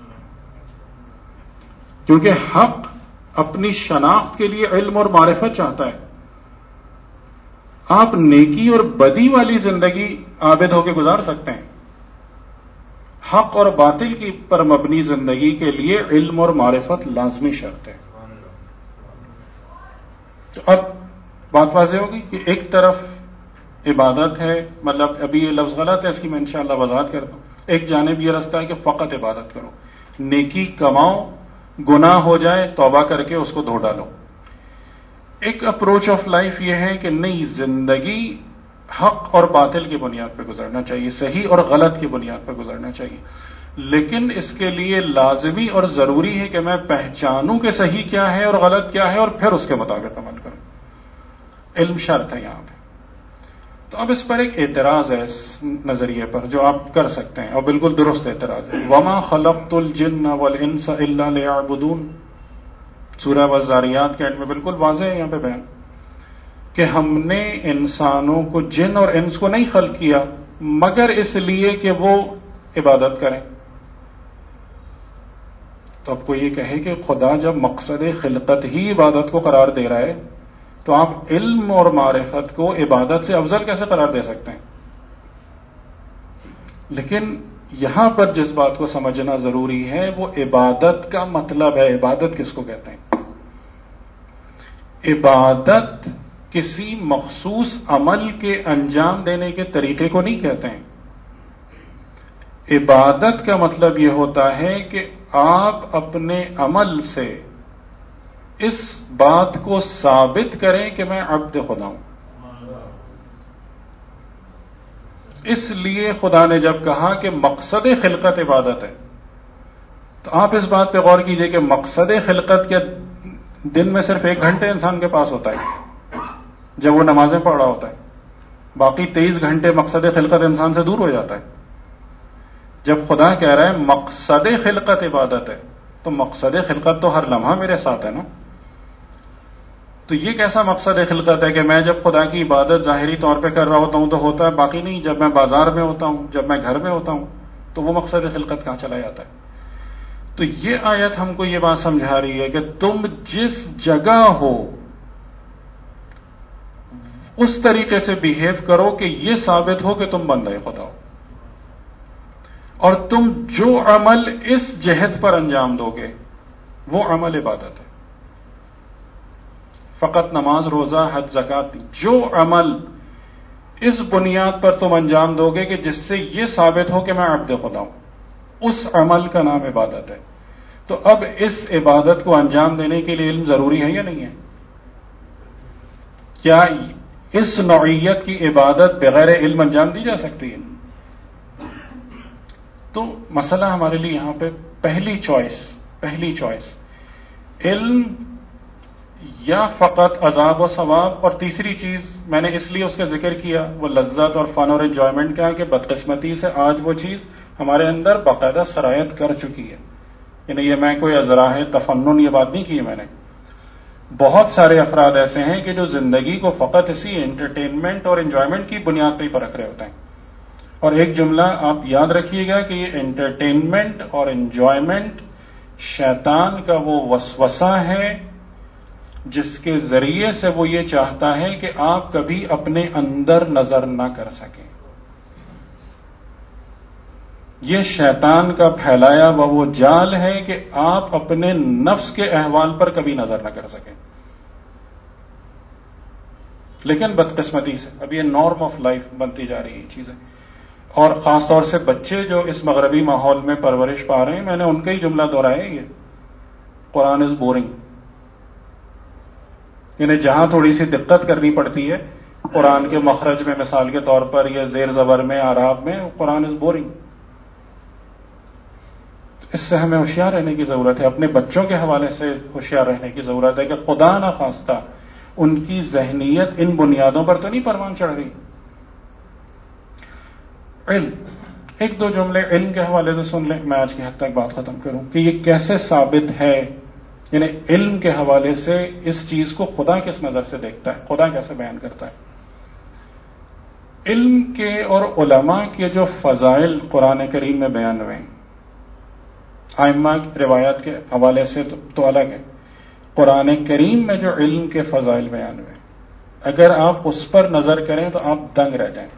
کیونکہ حق اپنی شناخت کے لیے علم اور معرفت چاہتا ہے. آپ نیکی اور بدی والی زندگی عابد ہو کے گزار سکتے ہیں، حق اور باطل کی پر مبنی زندگی کے لیے علم اور معرفت لازمی شرط ہے. تو اب بات واضح ہوگی کہ ایک طرف عبادت ہے، مطلب ابھی یہ لفظ غلط ہے، اس کی میں انشاءاللہ وضاحت کرتا ہوں. ایک جانب یہ رستہ ہے کہ فقط عبادت کرو، نیکی کماؤ، گناہ ہو جائے توبہ کر کے اس کو دھو ڈالو. ایک اپروچ آف لائف یہ ہے کہ نہیں، زندگی حق اور باطل کی بنیاد پہ گزرنا چاہیے، صحیح اور غلط کی بنیاد پہ گزرنا چاہیے، لیکن اس کے لیے لازمی اور ضروری ہے کہ میں پہچانوں کہ صحیح کیا ہے اور غلط کیا ہے، اور پھر اس کے مطابق عمل کروں. علم شرط ہے یہاں پہ. تو اب اس پر ایک اعتراض ہے، اس نظریے پر جو آپ کر سکتے ہیں، اور بالکل درست اعتراض ہے. وما خلقت الجن والانس الا لیعبدون، سورہ والذاریات کے اینڈ میں بالکل واضح ہے یہاں پہ بیان کہ ہم نے انسانوں کو، جن اور انس کو نہیں خلق کیا مگر اس لیے کہ وہ عبادت کریں. تو اب کوئی یہ کہے کہ خدا جب مقصد خلقت ہی عبادت کو قرار دے رہا ہے تو آپ علم اور معرفت کو عبادت سے افضل کیسے قرار دے سکتے ہیں؟ لیکن یہاں پر جس بات کو سمجھنا ضروری ہے وہ عبادت کا مطلب ہے. عبادت کس کو کہتے ہیں؟ عبادت کسی مخصوص عمل کے انجام دینے کے طریقے کو نہیں کہتے ہیں. عبادت کا مطلب یہ ہوتا ہے کہ آپ اپنے عمل سے اس بات کو ثابت کریں کہ میں عبد خدا ہوں. اس لیے خدا نے جب کہا کہ مقصد خلقت عبادت ہے تو آپ اس بات پہ غور کیجئے کہ مقصد خلقت کے دن میں صرف ایک گھنٹے انسان کے پاس ہوتا ہے جب وہ نمازیں پڑھ رہا ہوتا ہے. باقی تیئیس گھنٹے مقصد خلقت انسان سے دور ہو جاتا ہے. جب خدا کہہ رہا ہے مقصد خلقت عبادت ہے تو مقصد خلقت تو ہر لمحہ میرے ساتھ ہے نا. تو یہ کیسا مقصد خلقت ہے کہ میں جب خدا کی عبادت ظاہری طور پہ کر رہا ہوتا ہوں تو ہوتا ہے, باقی نہیں. جب میں بازار میں ہوتا ہوں, جب میں گھر میں ہوتا ہوں تو وہ مقصد خلقت کہاں چلا جاتا ہے؟ تو یہ آیت ہم کو یہ بات سمجھا رہی ہے کہ تم جس جگہ ہو اس طریقے سے بیہیو کرو کہ یہ ثابت ہو کہ تم بندہ خدا ہو, اور تم جو عمل اس جہت پر انجام دو گے وہ عمل عبادت ہے. فقط نماز, روزہ, حج, زکات, جو عمل اس بنیاد پر تم انجام دو گے کہ جس سے یہ ثابت ہو کہ میں عبد خدا ہوں, اس عمل کا نام عبادت ہے. تو اب اس عبادت کو انجام دینے کے لیے علم ضروری ہے یا نہیں ہے؟ کیا اس نوعیت کی عبادت بغیر علم انجام دی جا سکتی ہے؟ تو مسئلہ ہمارے لیے یہاں پہ پہلی چوائس پہلی چوائس علم یا فقط عذاب و ثواب, اور تیسری چیز میں نے اس لیے اس کا ذکر کیا وہ لذت اور فن اور انجوائمنٹ کا کہ بدقسمتی سے آج وہ چیز ہمارے اندر باقاعدہ سرایت کر چکی ہے. یعنی یہ میں کوئی ازراہ تفنن یہ بات نہیں کی ہے میں نے. بہت سارے افراد ایسے ہیں کہ جو زندگی کو فقط اسی انٹرٹینمنٹ اور انجوائمنٹ کی بنیاد پہ ہی پرکھ رہے ہوتے ہیں. اور ایک جملہ آپ یاد رکھیے گا کہ یہ انٹرٹینمنٹ اور انجوائمنٹ شیطان کا وہ وسوسہ ہے جس کے ذریعے سے وہ یہ چاہتا ہے کہ آپ کبھی اپنے اندر نظر نہ کر سکیں. یہ شیطان کا پھیلایا وہ وہ جال ہے کہ آپ اپنے نفس کے احوال پر کبھی نظر نہ کر سکیں. لیکن بدقسمتی سے اب یہ نارم آف لائف بنتی جا رہی ہے چیزیں, اور خاص طور سے بچے جو اس مغربی ماحول میں پرورش پا رہے ہیں, میں نے ان کا ہی جملہ دہرایا ہے, یہ قرآن از بورنگ. یعنی جہاں تھوڑی سی دقت کرنی پڑتی ہے قرآن کے مخرج میں مثال کے طور پر یا زیر زبر میں اعراب میں, قرآن از بورنگ. اس سے ہمیں ہوشیار رہنے کی ضرورت ہے, اپنے بچوں کے حوالے سے ہوشیار رہنے کی ضرورت ہے کہ خدا نہ خواستہ ان کی ذہنیت ان بنیادوں پر تو نہیں پروان چڑھ رہی. علم, ایک دو جملے علم کے حوالے سے سن لیں, میں آج کی حد تک بات ختم کروں کہ یہ کیسے ثابت ہے. یعنی علم کے حوالے سے اس چیز کو خدا کس نظر سے دیکھتا ہے, خدا کیسے بیان کرتا ہے. علم کے اور علماء کے جو فضائل قرآن کریم میں بیان ہوئے, ائمہ روایات کے حوالے سے تو, تو الگ ہے. قرآن کریم میں جو علم کے فضائل بیان ہوئے, اگر آپ اس پر نظر کریں تو آپ دنگ رہ جائیں.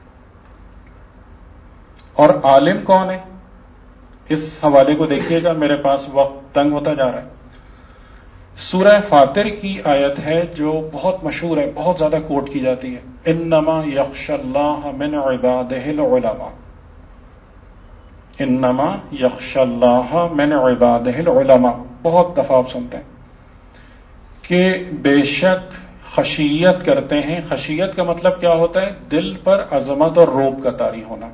اور عالم کون ہے اس حوالے کو دیکھیے گا, میرے پاس وقت تنگ ہوتا جا رہا ہے. سورہ فاطر کی آیت ہے جو بہت مشہور ہے, بہت زیادہ کوٹ کی جاتی ہے, انما یخشى اللہ من عبادہ العلماء. انما یخشى اللہ من عبادہ العلماء, بہت دفعہ آپ سنتے ہیں کہ بے شک خشیت کرتے ہیں. خشیت کا مطلب کیا ہوتا ہے؟ دل پر عظمت اور رعب کا طاری ہونا.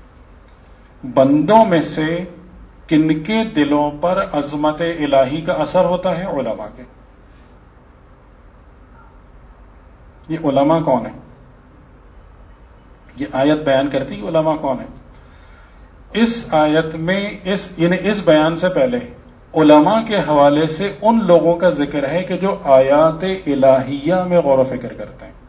بندوں میں سے کن کے دلوں پر عظمت الہی کا اثر ہوتا ہے؟ علماء کے. یہ علماء کون ہیں؟ یہ آیت بیان کرتی ہے علماء کون ہیں. اس آیت میں اس یعنی اس بیان سے پہلے علماء کے حوالے سے ان لوگوں کا ذکر ہے کہ جو آیات الہیہ میں غور و فکر کرتے ہیں.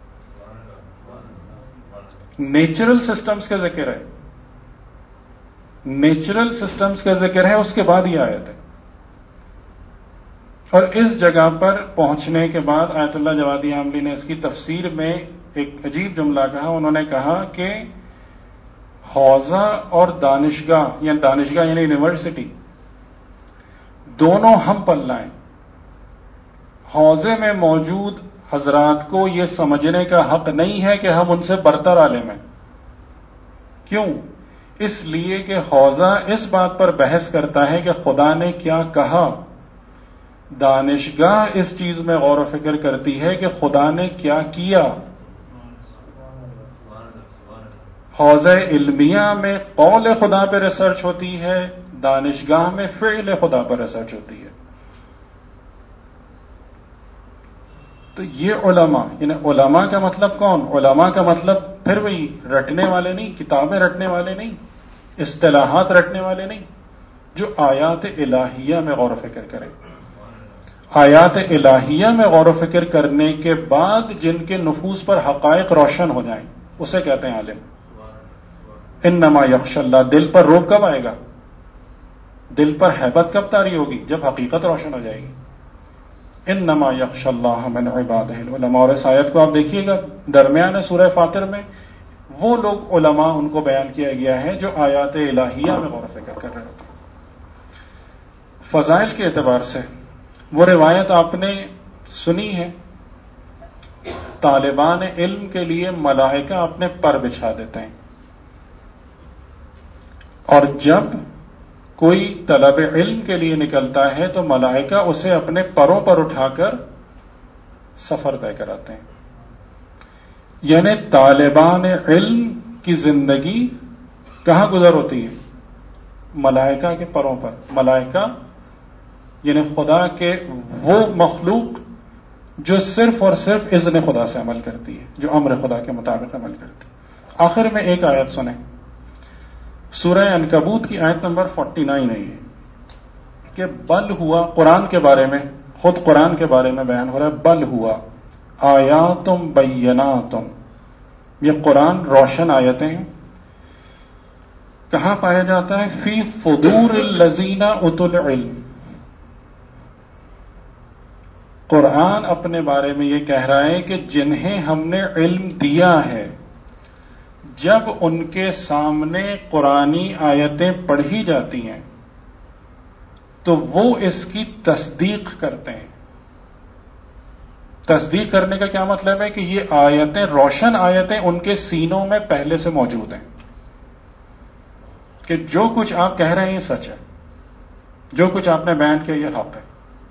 نیچرل سسٹمز کا ذکر ہے, نیچرل سسٹمز کا ذکر ہے, اس کے بعد یہ آیت ہے. اور اس جگہ پر پہنچنے کے بعد آیت اللہ جوادی عاملی نے اس کی تفسیر میں ایک عجیب جملہ کہا. انہوں نے کہا کہ حوزہ اور دانشگاہ یا دانشگاہ یعنی یونیورسٹی دونوں ہم پلائیں. حوزے میں موجود حضرات کو یہ سمجھنے کا حق نہیں ہے کہ ہم ان سے برتر عالم ہیں. کیوں؟ اس لیے کہ حوزہ اس بات پر بحث کرتا ہے کہ خدا نے کیا کہا. دانشگاہ اس چیز میں غور و فکر کرتی ہے کہ خدا نے کیا کیا. حوزہ علمیہ میں قول خدا پہ ریسرچ ہوتی ہے، دانشگاہ میں فعل خدا پر ریسرچ ہوتی ہے. تو یہ علماء، یعنی علماء کا مطلب کون؟ علماء کا مطلب پھر وہی رٹنے والے نہیں، کتابیں رٹنے والے نہیں، اصطلاحات رٹنے والے نہیں، جو آیات الہیہ میں غور و فکر کریں. آیات الہیہ میں غور و فکر کرنے کے بعد جن کے نفوس پر حقائق روشن ہو جائیں اسے کہتے ہیں عالم. انما یخشی اللہ. دل پر روب کب آئے گا؟ دل پر ہیبت کب طاری ہوگی؟ جب حقیقت روشن ہو جائے گی. انما یخشی اللہ من عبادہ العلماء. اور اس آیت کو آپ دیکھیے گا درمیان سورہ فاطر میں وہ لوگ علماء ان کو بیان کیا گیا ہے جو آیات الہیہ میں غور و فکر کر رہے ہوتے ہیں. فضائل کے اعتبار سے وہ روایت آپ نے سنی ہے، طالبان علم کے لیے ملائکہ اپنے پر بچھا دیتے ہیں، اور جب کوئی طلب علم کے لیے نکلتا ہے تو ملائکہ اسے اپنے پروں پر اٹھا کر سفر طے کراتے ہیں. یعنی طالبان علم کی زندگی کہاں گزر ہوتی ہے؟ ملائکہ کے پروں پر. ملائکہ یعنی خدا کے وہ مخلوق جو صرف اور صرف اذن خدا سے عمل کرتی ہے، جو امر خدا کے مطابق عمل کرتی ہے. آخر میں ایک آیت سنیں، سورہ عنکبوت کی آیت نمبر فورٹی نائن ہے یہ کہ بل ہوا، قرآن کے بارے میں، خود قرآن کے بارے میں بیان ہو رہا ہے. بل ہوا آیاتم بیناتم. یہ قرآن روشن آیتیں ہیں. کہاں پایا جاتا ہے؟ فی صدور الذین اوتوا العلم. قرآن اپنے بارے میں یہ کہہ رہا ہے کہ جنہیں ہم نے علم دیا ہے، جب ان کے سامنے قرآنی آیتیں پڑھی جاتی ہیں تو وہ اس کی تصدیق کرتے ہیں. تصدیق کرنے کا کیا مطلب ہے؟ کہ یہ آیتیں، روشن آیتیں ان کے سینوں میں پہلے سے موجود ہیں کہ جو کچھ آپ کہہ رہے ہیں یہ سچ ہے، جو کچھ آپ نے بیان کیا یہ حق ہے.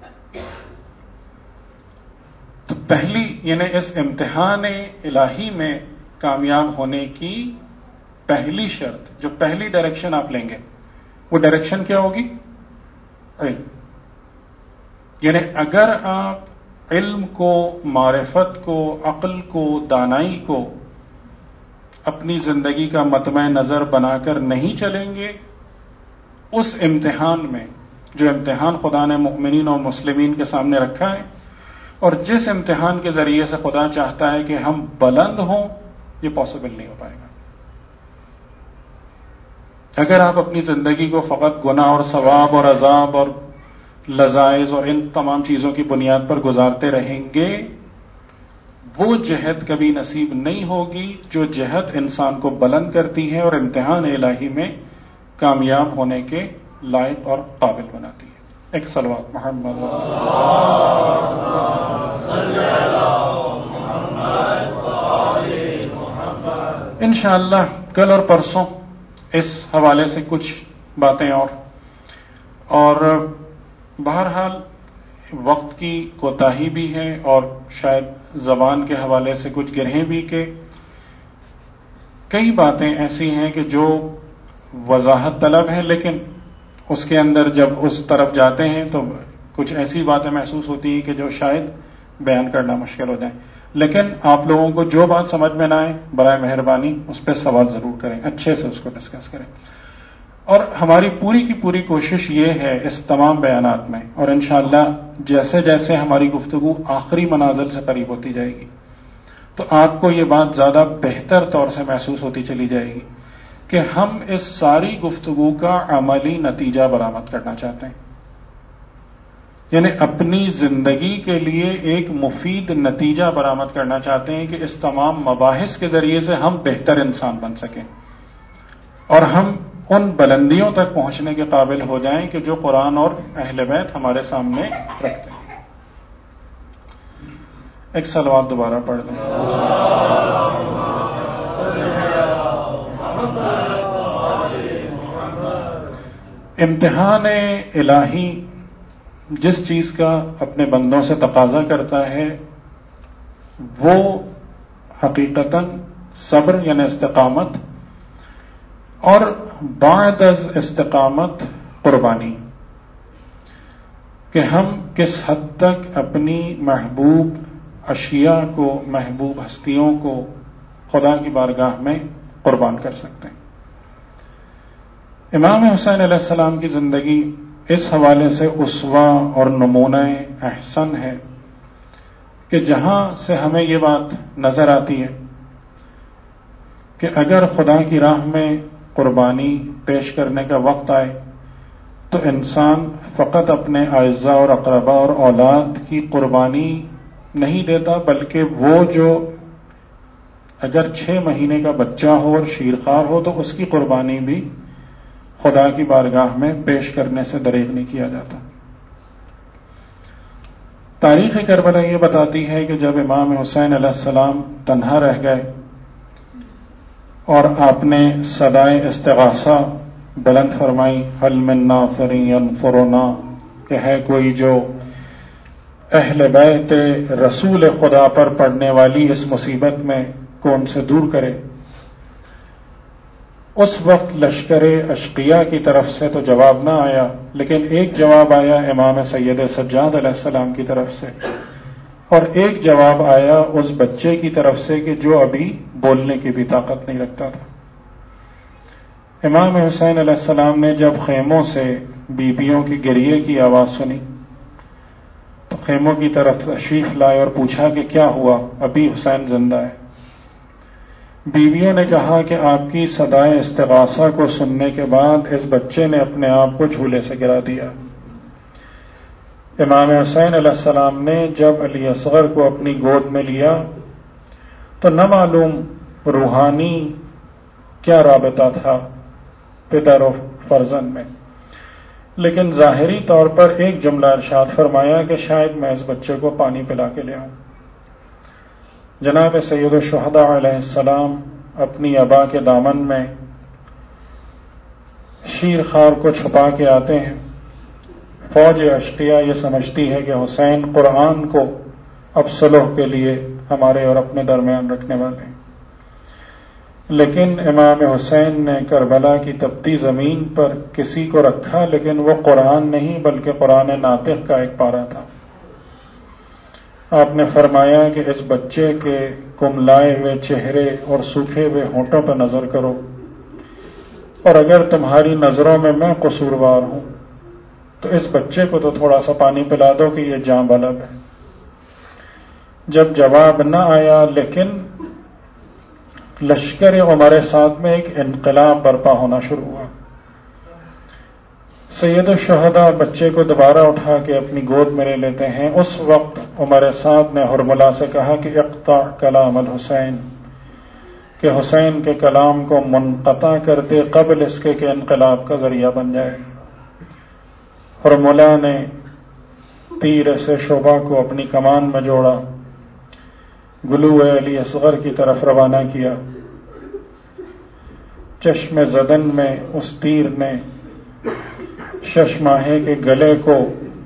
تو پہلی یعنی اس امتحان الہی میں کامیاب ہونے کی پہلی شرط، جو پہلی ڈائریکشن آپ لیں گے وہ ڈائریکشن کیا ہوگی؟ علم. یعنی اگر آپ علم کو، معرفت کو، عقل کو، دانائی کو اپنی زندگی کا مطمع نظر بنا کر نہیں چلیں گے، اس امتحان میں، جو امتحان خدا نے مؤمنین اور مسلمین کے سامنے رکھا ہے اور جس امتحان کے ذریعے سے خدا چاہتا ہے کہ ہم بلند ہوں، یہ پاسبل نہیں ہو پائے گا. اگر آپ اپنی زندگی کو فقط گناہ اور ثواب اور عذاب اور لذائذ اور ان تمام چیزوں کی بنیاد پر گزارتے رہیں گے، وہ جہد کبھی نصیب نہیں ہوگی جو جہد انسان کو بلند کرتی ہے اور امتحان الہی میں کامیاب ہونے کے لائق اور قابل بناتی ہے. ایک صلوات محمد انشاءاللہ کل اور پرسوں اس حوالے سے کچھ باتیں اور اور بہرحال وقت کی کوتاہی بھی ہے اور شاید زبان کے حوالے سے کچھ گرہیں بھی کہ کئی باتیں ایسی ہیں کہ جو وضاحت طلب ہیں، لیکن اس کے اندر جب اس طرف جاتے ہیں تو کچھ ایسی باتیں محسوس ہوتی ہیں کہ جو شاید بیان کرنا مشکل ہو جائیں. لیکن آپ لوگوں کو جو بات سمجھ میں نہ آئے برائے مہربانی اس پہ سوال ضرور کریں، اچھے سے اس کو ڈسکس کریں. اور ہماری پوری کی پوری کوشش یہ ہے اس تمام بیانات میں، اور انشاءاللہ جیسے جیسے ہماری گفتگو آخری منازل سے قریب ہوتی جائے گی تو آپ کو یہ بات زیادہ بہتر طور سے محسوس ہوتی چلی جائے گی کہ ہم اس ساری گفتگو کا عملی نتیجہ برآمد کرنا چاہتے ہیں. یعنی اپنی زندگی کے لیے ایک مفید نتیجہ برآمد کرنا چاہتے ہیں کہ اس تمام مباحث کے ذریعے سے ہم بہتر انسان بن سکیں اور ہم ان بلندیوں تک پہنچنے کے قابل ہو جائیں کہ جو قرآن اور اہل بیت ہمارے سامنے رکھتے ہیں. ایک صلوات دوبارہ پڑھ دیں. امتحان الہی جس چیز کا اپنے بندوں سے تقاضا کرتا ہے وہ حقیقتاً صبر یعنی استقامت اور بعد از استقامت قربانی، کہ ہم کس حد تک اپنی محبوب اشیاء کو، محبوب ہستیوں کو خدا کی بارگاہ میں قربان کر سکتے ہیں. امام حسین علیہ السلام کی زندگی اس حوالے سے اسوہ اور نمونہ احسن ہے کہ جہاں سے ہمیں یہ بات نظر آتی ہے کہ اگر خدا کی راہ میں قربانی پیش کرنے کا وقت آئے تو انسان فقط اپنے اعزاء اور اقرباء اور اولاد کی قربانی نہیں دیتا، بلکہ وہ جو اگر چھ مہینے کا بچہ ہو اور شیرخوار ہو تو اس کی قربانی بھی خدا کی بارگاہ میں پیش کرنے سے دریغ نہیں کیا جاتا. تاریخ کربلا یہ بتاتی ہے کہ جب امام حسین علیہ السلام تنہا رہ گئے اور آپ نے صدائے استغاثہ بلند فرمائی، هل من ناصر ینصرنا، کہ ہے کوئی جو اہل بیت رسول خدا پر پڑنے والی اس مصیبت میں کو ان سے دور کرے. اس وقت لشکر اشقیاء کی طرف سے تو جواب نہ آیا، لیکن ایک جواب آیا امام سید سجاد علیہ السلام کی طرف سے، اور ایک جواب آیا اس بچے کی طرف سے کہ جو ابھی بولنے کی بھی طاقت نہیں رکھتا تھا. امام حسین علیہ السلام نے جب خیموں سے بیبیوں کی گریے کی آواز سنی تو خیموں کی طرف تشریف لائے اور پوچھا کہ کیا ہوا، ابھی حسین زندہ ہے. بیویوں نے کہا کہ آپ کی صدائے استغاثہ کو سننے کے بعد اس بچے نے اپنے آپ کو جھولے سے گرا دیا. امام حسین علیہ السلام نے جب علی اصغر کو اپنی گود میں لیا تو نہ معلوم روحانی کیا رابطہ تھا پدر و فرزند میں، لیکن ظاہری طور پر ایک جملہ ارشاد فرمایا کہ شاید میں اس بچے کو پانی پلا کے لے آؤں. جناب سید الشہداء علیہ السلام اپنی ابا کے دامن میں شیر خوار کو چھپا کے آتے ہیں. فوج اشقیاء یہ سمجھتی ہے کہ حسین قرآن کو اب صلح کے لیے ہمارے اور اپنے درمیان رکھنے والے ہیں، لیکن امام حسین نے کربلا کی تپتی زمین پر کسی کو رکھا، لیکن وہ قرآن نہیں بلکہ قرآن ناطق کا ایک پارہ تھا. آپ نے فرمایا کہ اس بچے کے کملائے ہوئے چہرے اور سوکھے ہوئے ہونٹوں پر نظر کرو، اور اگر تمہاری نظروں میں میں قصوروار ہوں تو اس بچے کو تو تھوڑا سا پانی پلا دو کہ یہ جاں بلب ہے. جب جواب نہ آیا لیکن لشکر عمر سعد میں ایک انقلاب برپا ہونا شروع ہوا. سید الشہداء بچے کو دوبارہ اٹھا کے اپنی گود میں لے لیتے ہیں. اس وقت عمر سعد نے حرملہ سے کہا کہ اقطع کلام الحسین، کہ حسین کے کلام کو منقطع کر دے قبل اس کے کہ انقلاب کا ذریعہ بن جائے. حرملہ نے تیر سے شعبہ کو اپنی کمان میں جوڑا، گلو علی اصغر کی طرف روانہ کیا. چشم زدن میں اس تیر نے شش ماہے کے گلے کو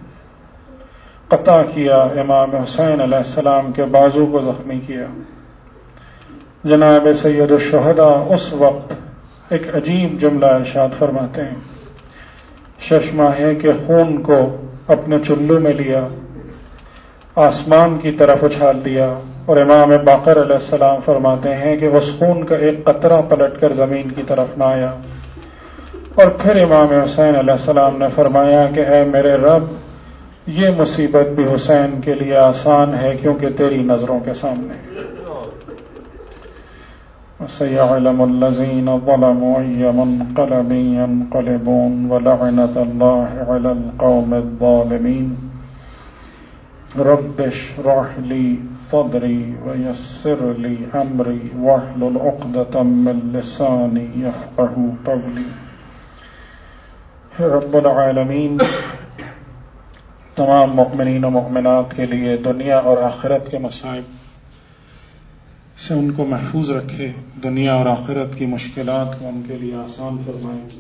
قطع کیا، امام حسین علیہ السلام کے بازو کو زخمی کیا. جناب سید الشہداء اس وقت ایک عجیب جملہ ارشاد فرماتے ہیں، شش ماہے کے خون کو اپنے چلو میں لیا، آسمان کی طرف اچھال دیا، اور امام باقر علیہ السلام فرماتے ہیں کہ اس خون کا ایک قطرہ پلٹ کر زمین کی طرف نہ آیا. اور پھر امام حسین علیہ السلام نے فرمایا کہ اے میرے رب، یہ مصیبت بھی حسین کے لیے آسان ہے کیونکہ تیری نظروں کے سامنے. وَسَيَعْلَمُ الَّذِينَ ظَلَمُوا أَيَّ مُنقَلَبٍ يَنقَلِبُونَ وَلَعْنَةُ اللَّهِ عَلَى الْقَوْمِ الظَّالِمِينَ. رب اشرح لي صدري ويسر لي أمري واحلل عقدة من لساني يفقهوا قولي. رب العالمین تمام مؤمنین و مؤمنات کے لیے دنیا اور آخرت کے مصائب سے ان کو محفوظ رکھے، دنیا اور آخرت کی مشکلات کو ان کے لیے آسان فرمائے۔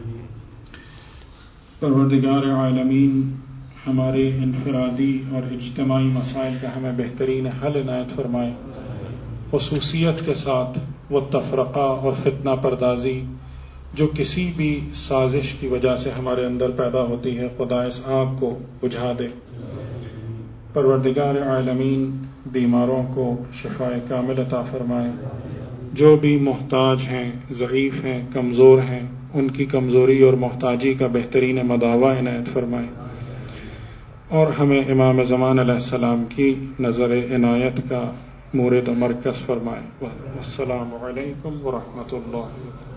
پروردگار عالمین ہمارے انفرادی اور اجتماعی مسائل کا ہمیں بہترین حل عنایت فرمائے، خصوصیت کے ساتھ وہ تفرقہ اور فتنہ پردازی جو کسی بھی سازش کی وجہ سے ہمارے اندر پیدا ہوتی ہے، خدا اس آگ کو بجھا دے۔ پروردگار عالمین بیماروں کو شفائے کامل عطا فرمائے، جو بھی محتاج ہیں، ضعیف ہیں، کمزور ہیں، ان کی کمزوری اور محتاجی کا بہترین مداوع عنایت فرمائے، اور ہمیں امام زمان علیہ السلام کی نظر عنایت کا مورد و مرکز فرمائے۔ والسلام علیکم ورحمۃ اللہ۔